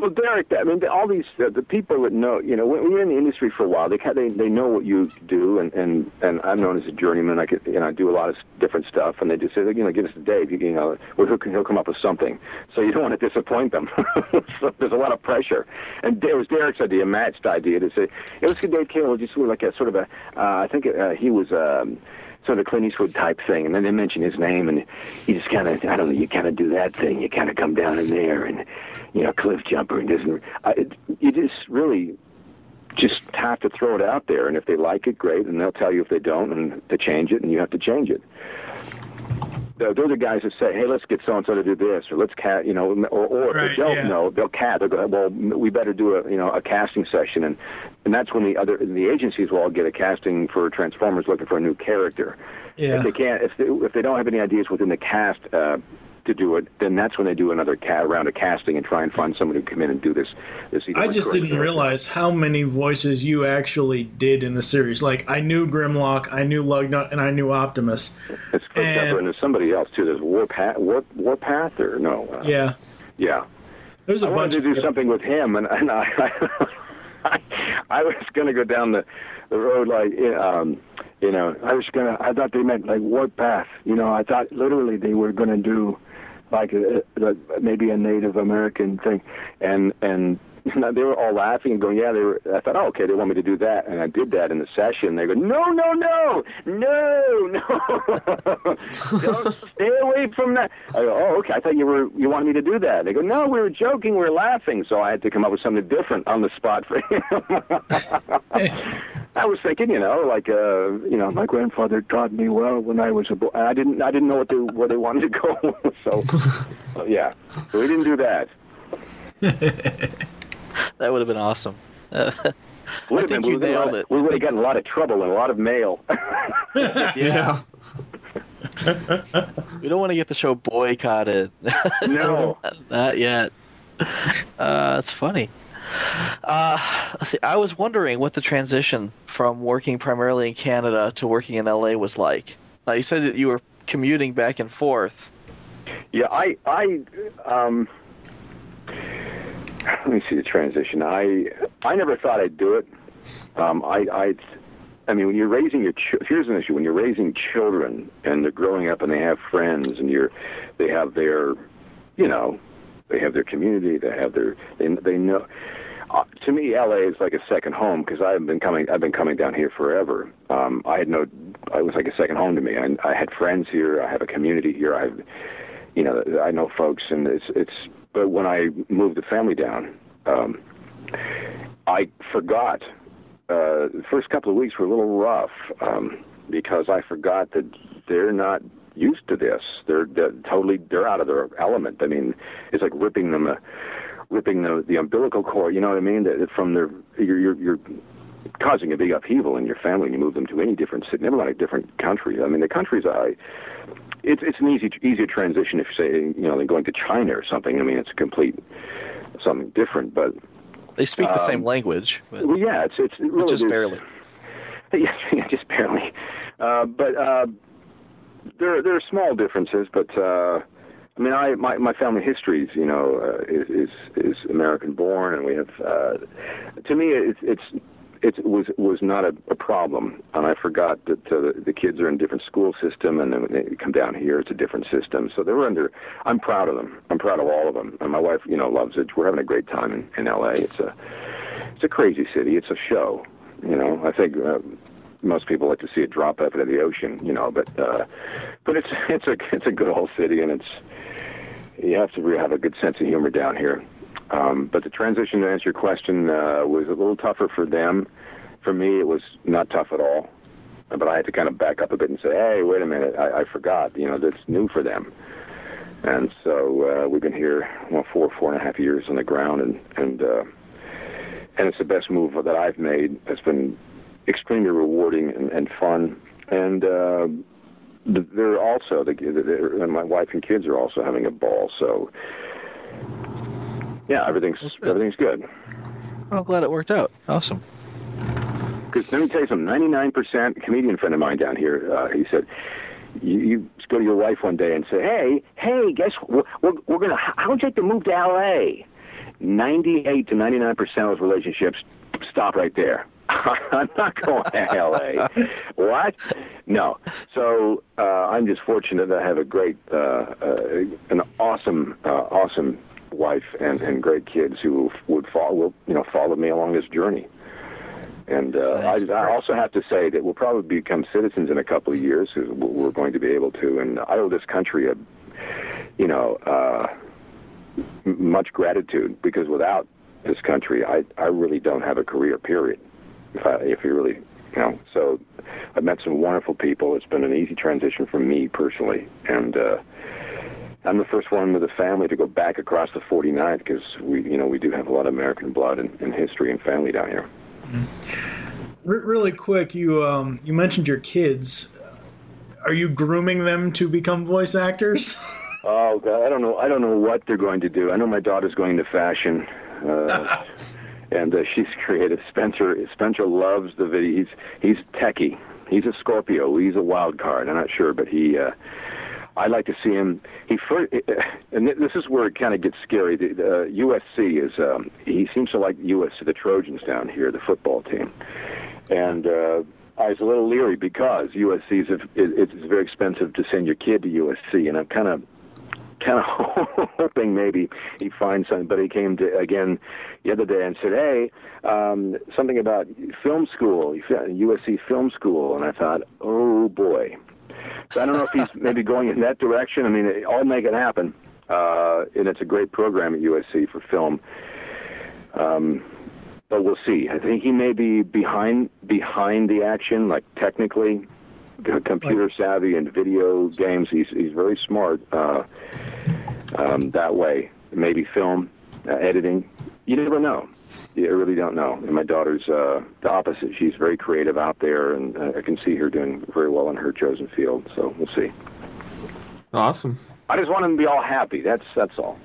Speaker 7: Well, Derek, I mean, all these uh, the people that know, you know, when, when you're in the industry for a while, they they they know what you do, and, and, and I'm known as a journeyman. I could, you know, I do a lot of different stuff, and they just say, you know, give us a Dave, you, you know, well, he'll, he'll come up with something. So you don't want to disappoint them. So there's a lot of pressure, and it was Derek's idea, Matt's idea, to say, it was good, Dave Cable, just like a sort of a, uh, I think uh, he was. Um, sort of Clint Eastwood type thing, and then they mention his name, and you just kind of, I don't know, you kind of do that thing, you kind of come down in there, and, you know, cliff jumper, and doesn't, uh, it, you just really just have to throw it out there, and if they like it, great, and they'll tell you if they don't, and to change it, and you have to change it. Those are guys that say, hey, let's get so-and-so to do this, or let's cat, you know, or, or
Speaker 3: Right,
Speaker 7: if they don't
Speaker 3: yeah.
Speaker 7: know, they'll cat, they'll go, well, we better do a, you know, a casting session, and, and that's when the other, the agencies will all get a casting for Transformers looking for a new character.
Speaker 3: Yeah.
Speaker 7: If they can't, if they, if they don't have any ideas within the cast uh, to do it, then that's when they do another ca- round of casting and try and find somebody who can come in and do this. this
Speaker 3: I just didn't
Speaker 7: character.
Speaker 3: realize how many voices you actually did in the series. Like, I knew Grimlock, I knew Lugnut, and I knew Optimus.
Speaker 7: It's Chris
Speaker 3: and-
Speaker 7: Pepper, and there's somebody else too. There's Warpath, War, Warpath, or no? Uh,
Speaker 3: Yeah.
Speaker 7: Yeah.
Speaker 3: There's a
Speaker 7: I
Speaker 3: bunch
Speaker 7: wanted to
Speaker 3: of
Speaker 7: do something with him, and, and I, I, I was going to go down the, the road like, um, you know, I was going to, I thought they meant like Warpath. You know, I thought literally they were going to do like a, a, maybe a Native American thing, and and they were all laughing and going, yeah, they were. I thought, oh, okay, they want me to do that, and I did that in the session. They go, no, no, no, no, no, don't stay away from that. I go, oh, okay, I thought you were you wanted me to do that. They go, no, we were joking, we were laughing, so I had to come up with something different on the spot for him. I was thinking, you know, like, uh, you know, my grandfather taught me well when I was a boy. I didn't, I didn't know what they where they wanted to go. so, uh, yeah, so we didn't do that.
Speaker 4: That would have been awesome. Uh,
Speaker 7: Would
Speaker 4: I
Speaker 7: have
Speaker 4: think
Speaker 7: been,
Speaker 4: you
Speaker 7: we would have
Speaker 4: nailed
Speaker 7: gotten-
Speaker 4: it.
Speaker 7: We would have gotten a lot of trouble and a lot of mail.
Speaker 5: Yeah.
Speaker 4: We don't want to get the show boycotted.
Speaker 7: No.
Speaker 4: Not yet. Uh, it's funny. Uh, let's see, I was wondering what the transition from working primarily in Canada to working in L A was like. Now, you said that you were commuting back and forth.
Speaker 7: Yeah, I, I, um, let me see the transition. I, I never thought I'd do it. Um, I, I, I mean, when you're raising your, ch- here's an issue. When you're raising children and they're growing up and they have friends and you're, they have their, you know, they have their community. They have their, they, they know. Uh, to me, L A is like a second home because I've been coming. I've been coming down here forever. Um, I had no. It was like a second home to me. I, I had friends here. I have a community here. I have, you know, I know folks, and it's it's. But when I moved the family down, um, I forgot. Uh, the first couple of weeks were a little rough um, because I forgot that they're not used to this. They're, they're totally. They're out of their element. I mean, it's like ripping them. A, ripping the, the umbilical cord, you know what I mean? That from their, you're, you're, you're causing a big upheaval in your family. You move them to any different city, never mind a different country. I mean, the countries, I, it's it's an easy easier transition if you say, you know, than going to China or something. I mean, it's a complete something different, but
Speaker 4: They speak the
Speaker 7: Um,
Speaker 4: same language, but
Speaker 7: well, yeah, it's it's it really
Speaker 4: just
Speaker 7: is-
Speaker 4: barely.
Speaker 7: Yeah, yeah, just barely. Uh, but uh, there there are small differences, but. Uh, I mean, I my, my family history is, you know, uh, is, is is American born, and we have. Uh, to me, it's it's it was was not a, a problem, and I forgot that uh, the, the kids are in a different school system, and then when they come down here, it's a different system. So they were under. I'm proud of them. I'm proud of all of them, and my wife, you know, loves it. We're having a great time in, in L A. It's a it's a crazy city. It's a show. You know, I think. Uh, Most people like to see it drop up into the ocean, you know, but uh, but it's it's a it's a good old city, and it's you have to really have a good sense of humor down here. Um, but the transition, to answer your question, uh, was a little tougher for them. For me, it was not tough at all. But I had to kind of back up a bit and say, hey, wait a minute, I, I forgot. You know, that's new for them. And so uh, we've been here, well, four four and a half years on the ground, and and uh, and it's the best move that I've made. It's been extremely rewarding and, and fun, and uh, they're also the they're, and my wife and kids are also having a ball. So yeah, everything's
Speaker 4: good.
Speaker 7: everything's good.
Speaker 4: I'm glad it worked out. Awesome.
Speaker 7: Because let me tell you something. ninety-nine percent comedian friend of mine down here. Uh, he said, you, you just go to your wife one day and say, "Hey, hey, guess we're we're, we're gonna. How would you like to move to L A?" Ninety-eight to ninety-nine percent of those relationships stop right there. I'm not going to L A. What? No. So uh, I'm just fortunate that I have a great, uh, uh, an awesome, uh, awesome wife and, and great kids who would follow, will, you know, follow me along this journey. And uh, I, I also have to say that we'll probably become citizens in a couple of years. We're going to be able to, and I owe this country a, you know, uh, m- much gratitude, because without this country, I I really don't have a career. Period. If I, if you really, you know, so I've met some wonderful people. It's been an easy transition for me personally, and uh, I'm the first one with a family to go back across the forty-ninth, because we, you know, we do have a lot of American blood and, and history and family down here.
Speaker 3: Re- really quick, you um, you mentioned your kids. Are you grooming them to become voice actors?
Speaker 7: Oh God, I don't know. I don't know what they're going to do. I know my daughter's going into fashion. Uh, And uh, she's creative. Spencer Spencer loves the video. He's he's techie. He's a Scorpio. He's a wild card. I'm not sure, but he. Uh, I like to see him. He first, and this is where it kind of gets scary. The, the U S C is. Um, he seems to like U S C, the Trojans down here, the football team, and. Uh, I was a little leery because U S C is a, it's very expensive to send your kid to U S C, and I'm kind of kind of hoping maybe he finds something. But he came to again the other day and said, "Hey, um, something about film school, U S C film school," and I thought, "Oh boy." So I don't know if he's maybe going in that direction. I mean, I'll make it happen, uh, and it's a great program at U S C for film. Um, But we'll see. I think he may be behind behind the action, like technically, computer savvy and video games. He's he's very smart uh, um, that way. Maybe film uh, editing. You never know. You really don't know. And my daughter's uh, the opposite. She's very creative out there, and uh, I can see her doing very well in her chosen field. So we'll see.
Speaker 5: Awesome.
Speaker 7: I just want them to be all happy. That's that's all.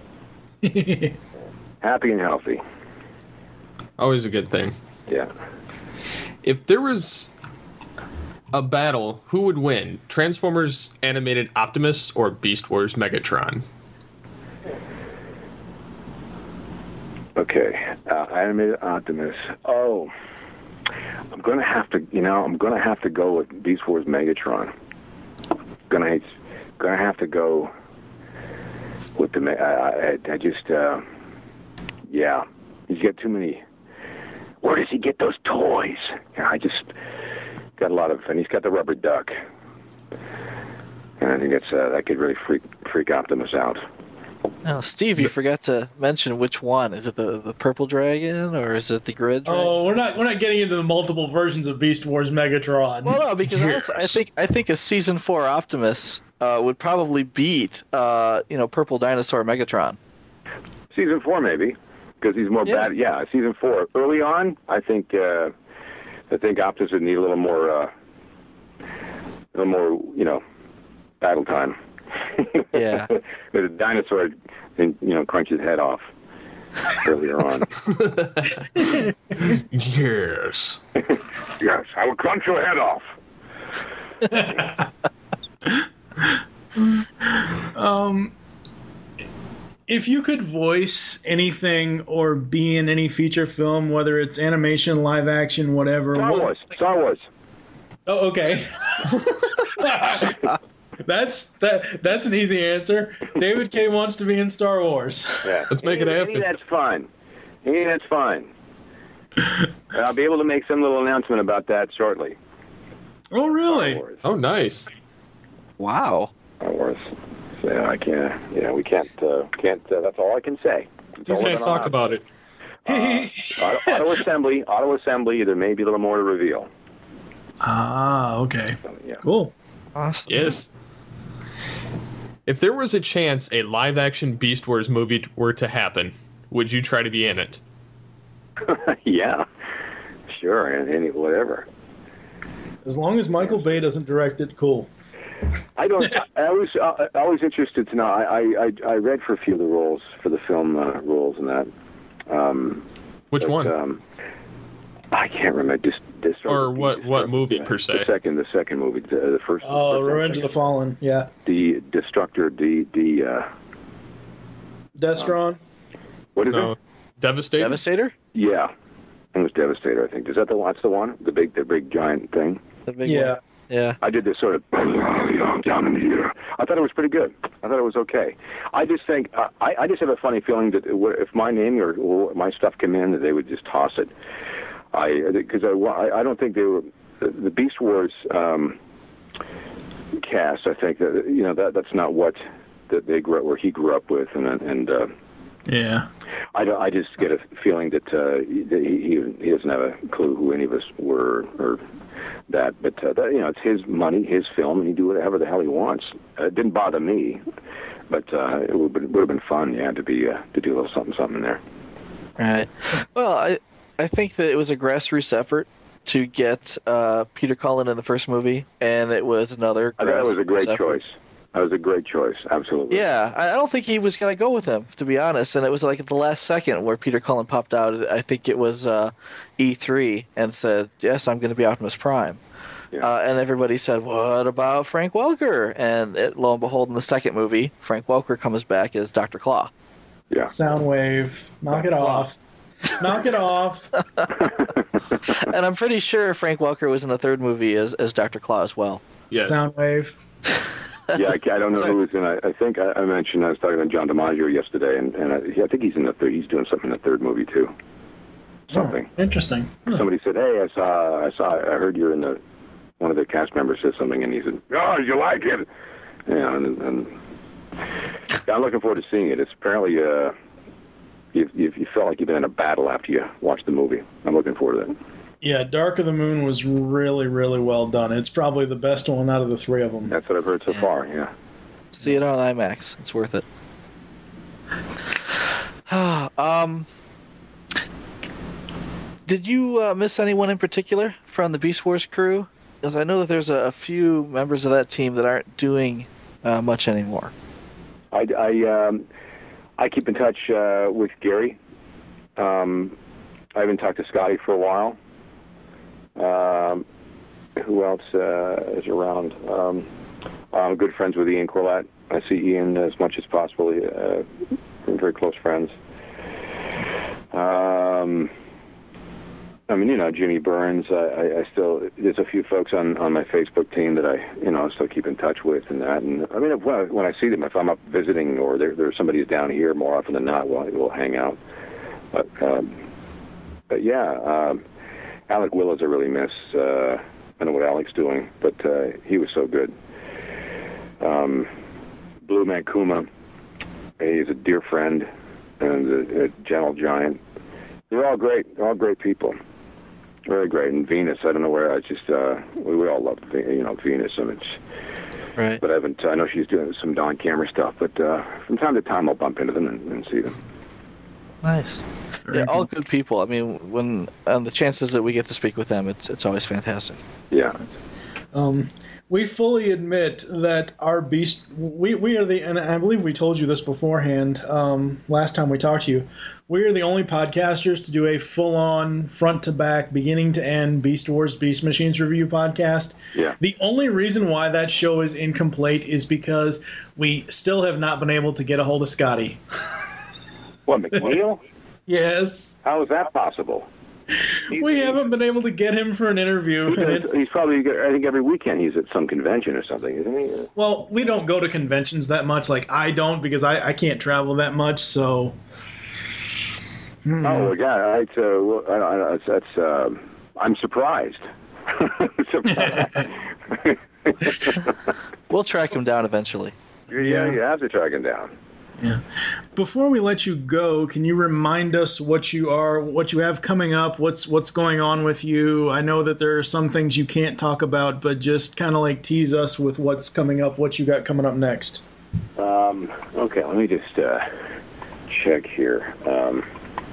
Speaker 7: Happy and healthy.
Speaker 5: Always a good thing.
Speaker 7: Yeah.
Speaker 5: If there was a battle, who would win? Transformers Animated Optimus or Beast Wars Megatron?
Speaker 7: Okay. Uh, Animated Optimus. Oh. I'm going to have to, you know, I'm going to have to go with Beast Wars Megatron. Going to going to have to go with the, I, I, I just, uh, yeah. He's got too many. Where does he get those toys? I just got a lot of, and he's got the rubber duck, and I think that's uh, that could really freak freak Optimus out.
Speaker 4: Now, Steve, you forgot to mention which one. Is it the, the purple dragon or is it the grid dragon?
Speaker 3: Oh, we're not we're not getting into the multiple versions of Beast Wars Megatron.
Speaker 4: Well, no, because
Speaker 3: Yes.
Speaker 4: I, I think I think a season four Optimus uh, would probably beat uh, you know Purple Dinosaur Megatron.
Speaker 7: Season four, maybe. Because he's more
Speaker 4: Yeah.
Speaker 7: bad. Yeah, season four. Early on, I think uh, I think Optimus would need a little more, uh, a little more, you know, battle time.
Speaker 4: Yeah.
Speaker 7: But the dinosaur, you know, crunch his head off earlier on.
Speaker 5: Yes.
Speaker 7: Yes, I will crunch your head off.
Speaker 3: Um, if you could voice anything or be in any feature film, whether it's animation, live action, whatever.
Speaker 7: Star
Speaker 3: what-
Speaker 7: Wars. Star Wars.
Speaker 3: Oh, okay. that's that. That's an easy answer. David K wants to be in Star Wars.
Speaker 7: Yeah.
Speaker 5: Let's make it
Speaker 7: Hey,
Speaker 5: happen.
Speaker 7: That's fine. Hey, that's fine. And I'll be able to make some little announcement about that shortly.
Speaker 3: Oh, really?
Speaker 7: Star Wars.
Speaker 5: Oh, nice.
Speaker 4: Wow.
Speaker 7: Star Wars. So, yeah, I can't. Yeah, we can't. Uh, can't. Uh, that's all I can say. That's
Speaker 5: He's
Speaker 7: all
Speaker 5: going
Speaker 7: I'm
Speaker 5: to talk
Speaker 7: allowed.
Speaker 5: about it.
Speaker 7: Uh, auto, auto assembly. Auto assembly. There may be a little more to reveal.
Speaker 3: Ah, okay.
Speaker 7: So, yeah.
Speaker 3: Cool.
Speaker 4: Awesome.
Speaker 5: Yes. If there was a chance a live-action Beast Wars movie were to happen, would you try to be in it?
Speaker 7: Yeah. Sure. And any whatever.
Speaker 3: As long as Michael Bay doesn't direct it, cool.
Speaker 7: I don't. I, I was uh, always interested to know. I, I I read for a few of the roles for the film uh, roles and that. Um,
Speaker 5: Which
Speaker 7: but,
Speaker 5: one?
Speaker 7: Um, I can't remember. Just, just
Speaker 5: Or what- what movie, per se?
Speaker 7: The second, the second movie, the, the first.
Speaker 3: Oh,
Speaker 7: the first
Speaker 3: Revenge of the Fallen. Yeah.
Speaker 7: The Destructor, the the. Uh,
Speaker 3: Destron.
Speaker 7: what is
Speaker 5: No.
Speaker 7: it?
Speaker 5: Devastator?
Speaker 4: Devastator?
Speaker 7: Yeah, it was Devastator. I think. Is that the one? That's the one. The big, the big giant thing.
Speaker 4: The big
Speaker 3: Yeah.
Speaker 4: one. Yeah.
Speaker 7: I did this sort of down in the ear. I thought it was pretty good. I thought it was okay. I just think uh, I, I just have a funny feeling that if my name or, or my stuff came in, that they would just toss it. I because I, I don't think they were the Beast Wars um, cast. I think that you know that that's not what that they grew where he grew up with, and and uh,
Speaker 3: Yeah.
Speaker 7: I don't, I just get a feeling that uh, he, he he doesn't have a clue who any of us were or that. But uh, that, you know, it's his money, his film, and he do whatever the hell he wants. Uh, it didn't bother me, but uh, it would, would have been fun, yeah, to be uh, to do a little something something in there.
Speaker 4: Right. Well, I I think that it was a grassroots effort to get uh, Peter Cullen in the first movie, and it was another.
Speaker 7: I thought it was a great
Speaker 4: grassroots effort.
Speaker 7: choice. That was a great choice, absolutely.
Speaker 4: Yeah, I I don't think he was going to go with him, to be honest. And it was like at the last second where Peter Cullen popped out. I think it was uh, E three and said, "Yes, I'm going to be Optimus Prime."
Speaker 7: Yeah.
Speaker 4: Uh, and everybody said, "What about Frank Welker?" And it, lo and behold, in the second movie, Frank Welker comes back as Doctor Claw.
Speaker 7: Yeah.
Speaker 3: Soundwave. Knock it off. Knock it off.
Speaker 4: And I'm pretty sure Frank Welker was in the third movie as as Doctor Claw as well.
Speaker 5: Yes.
Speaker 3: Soundwave.
Speaker 7: Yeah, I, I don't know
Speaker 4: Sorry.
Speaker 7: who was in. I, I think I, I mentioned I was talking to John DiMaggio yesterday, and, and I, yeah, I think he's in the third. He's doing something in the third movie too. Something.
Speaker 3: Oh, interesting. Huh.
Speaker 7: Somebody said, "Hey, I saw, I saw, I heard you're in the." One of the cast members said something, and he said, "Oh, you like it?" Yeah, and, and yeah, I'm looking forward to seeing it. It's apparently uh, you, you you felt like you've been in a battle after you watched the movie. I'm looking forward to that.
Speaker 3: Yeah, Dark of the Moon was really, really well done. It's probably the best one out of the three of them.
Speaker 7: That's what I've heard so far. Yeah.
Speaker 4: See it on IMAX. It's worth it. um, did you uh, miss anyone in particular from the Beast Wars crew? Because I know that there's a, a few members of that team that aren't doing uh, much anymore.
Speaker 7: I, I, um, I keep in touch uh, with Gary. Um, I haven't talked to Scotty for a while. Um, who else uh, is around? Um, I'm good friends with Ian Corlett. I see Ian as much as possible. Uh, we're very close friends. Um, I mean, you know, Jimmy Burns. I, I, I still there's a few folks on, on my Facebook team that I, you know, still keep in touch with and that. And I mean, when I, when I see them, if I'm up visiting or there, there's somebody who's down here, more often than not, we'll we'll hang out. But um, but yeah, um, Alec Willows I really miss. Uh, I don't know what Alec's doing, but uh, he was so good. Um, Blue Man Kuma, he's a dear friend and a, a gentle giant. They're all great. They're all great people. Very great. And Venus, I don't know where. I just uh, we, we all love you know Venus, and it's
Speaker 4: Right.
Speaker 7: but I haven't. I know she's doing some Dawn camera stuff, but uh, from time to time I'll bump into them and, and see them.
Speaker 4: Nice. Yeah, all good people. I mean, when um, the chances that we get to speak with them, it's it's always fantastic.
Speaker 7: Yeah.
Speaker 3: Um, we fully admit that our beast, we, we are the, and I believe we told you this beforehand, um, last time we talked to you, we are the only podcasters to do a full-on, front-to-back, beginning-to-end Beast Wars, Beast Machines review podcast.
Speaker 7: Yeah.
Speaker 3: The only reason why that show is incomplete is because we still have not been able to get a hold of Scotty.
Speaker 7: What, McNeil?
Speaker 3: Yes.
Speaker 7: How is that possible?
Speaker 3: We haven't been able to get him for an interview.
Speaker 7: He's,
Speaker 3: And it's,
Speaker 7: he's probably. I think every weekend he's at some convention or something, isn't he?
Speaker 3: well, we don't go to conventions that much. Like, I don't because I, I can't travel that much, so... Hmm.
Speaker 7: Oh yeah, I, uh, well, I, I, that's. Uh, I'm surprised. surprised.
Speaker 4: We'll track him down eventually.
Speaker 7: yeah, you have to track him down.
Speaker 3: Yeah. Before we let you go, can you remind us what you are, what you have coming up, what's what's going on with you? I know that there are some things you can't talk about, but just kind of like tease us with what's coming up, what you got coming up next.
Speaker 7: Um, okay, let me just uh, check here. Um,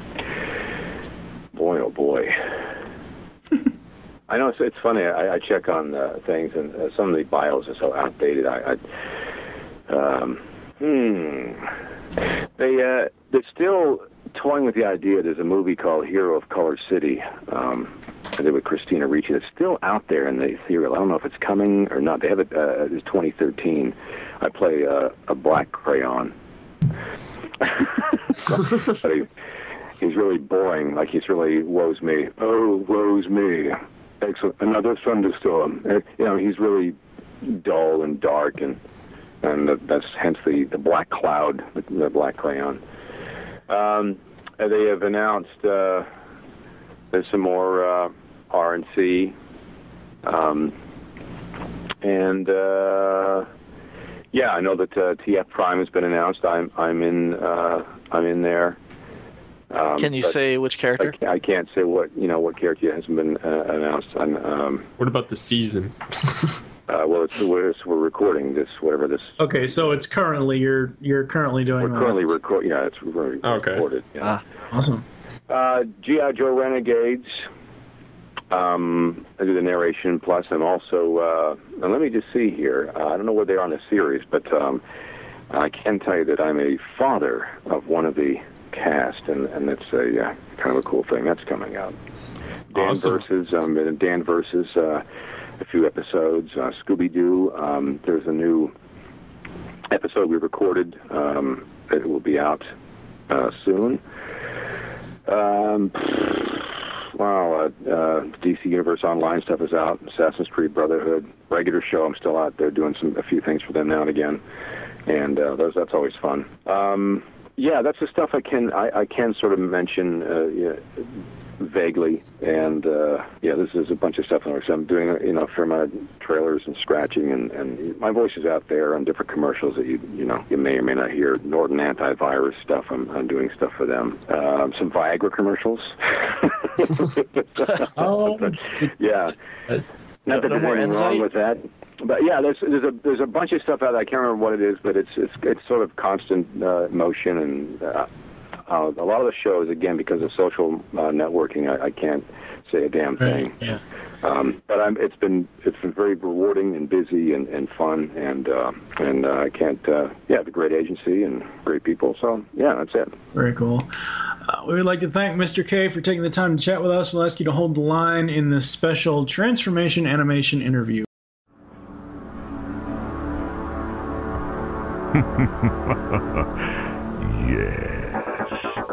Speaker 7: boy, oh boy. I know it's, it's funny. I, I check on uh, things, and uh, some of the bios are so outdated. I, I um, hmm. They uh, they're still toying with the idea. There's a movie called Hero of Color City. Um, I did with Christina Ricci. It's still out there in the ethereal. I don't know if it's coming or not. They have it. Uh, it's twenty thirteen. I play uh, a black crayon. But he, he's really boring. Like he's really woes me. Oh, woes me. Excellent. Another thunderstorm. Uh, You know, he's really dull and dark, and and that's hence the, the black cloud, the, the black crayon. Um, they have announced uh, there's some more uh, R and C, um, and uh, yeah, I know that uh, T F Prime has been announced. I'm I'm in uh, I'm in there. Um,
Speaker 4: Can you
Speaker 7: but
Speaker 4: say which
Speaker 7: I,
Speaker 4: character?
Speaker 7: ca- I can't say what you know what character hasn't been uh, announced. I'm, um,
Speaker 5: What about the season?
Speaker 7: uh, well, it's, we're, it's, we're recording this whatever this.
Speaker 3: Okay, so it's currently you're you're currently doing
Speaker 7: We're
Speaker 3: that.
Speaker 7: currently recording. Yeah, it's we're
Speaker 5: Okay.
Speaker 7: recorded. Yeah.
Speaker 4: Ah,
Speaker 3: Awesome.
Speaker 7: Uh, G I. Joe Renegades. Um, I do the narration. Plus, I'm also. Uh, and let me just see here. Uh, I don't know where they are in the series, but um, I can tell you that I'm a father of one of the cast, and and that's a uh, kind of a cool thing that's coming out. Dan
Speaker 5: Awesome.
Speaker 7: versus um, Dan versus uh, a few episodes. Uh, Scooby Doo. Um, there's a new episode we recorded. Um, it will be out uh, soon. Um, wow, uh, uh, D C Universe Online stuff is out. Assassin's Creed Brotherhood, regular show. I'm still out there doing some a few things for them now and again, and uh, those that's always fun. Um, yeah, that's the stuff I can I, I can sort of mention uh, yeah, vaguely, and uh, yeah, this is a bunch of stuff in the works. I'm doing you know for my trailers and scratching, and, and my voice is out there on different commercials that you you know you may or may not hear. Norton antivirus stuff. I'm I'm doing stuff for them. Um, some Viagra commercials.
Speaker 3: Oh,
Speaker 7: Yeah. Not that
Speaker 4: no
Speaker 7: there's
Speaker 4: more
Speaker 7: anything wrong
Speaker 4: Enzyte?
Speaker 7: with that, but yeah, there's there's a there's a bunch of stuff out there. I can't remember what it is, but it's it's it's sort of constant uh, motion, and uh, uh, a lot of the shows, again, because of social uh, networking, I, I can't say a damn thing.
Speaker 3: right. Yeah.
Speaker 7: Um, but I'm, it's been it's been very rewarding and busy and, and fun, and uh, and uh, I can't uh, yeah, it's a great agency and great people. So yeah, that's it.
Speaker 3: Very cool. Uh, we would like to thank Mister K for taking the time to chat with us. We'll ask you to hold the line in this special transformation animation interview.
Speaker 9: Yes.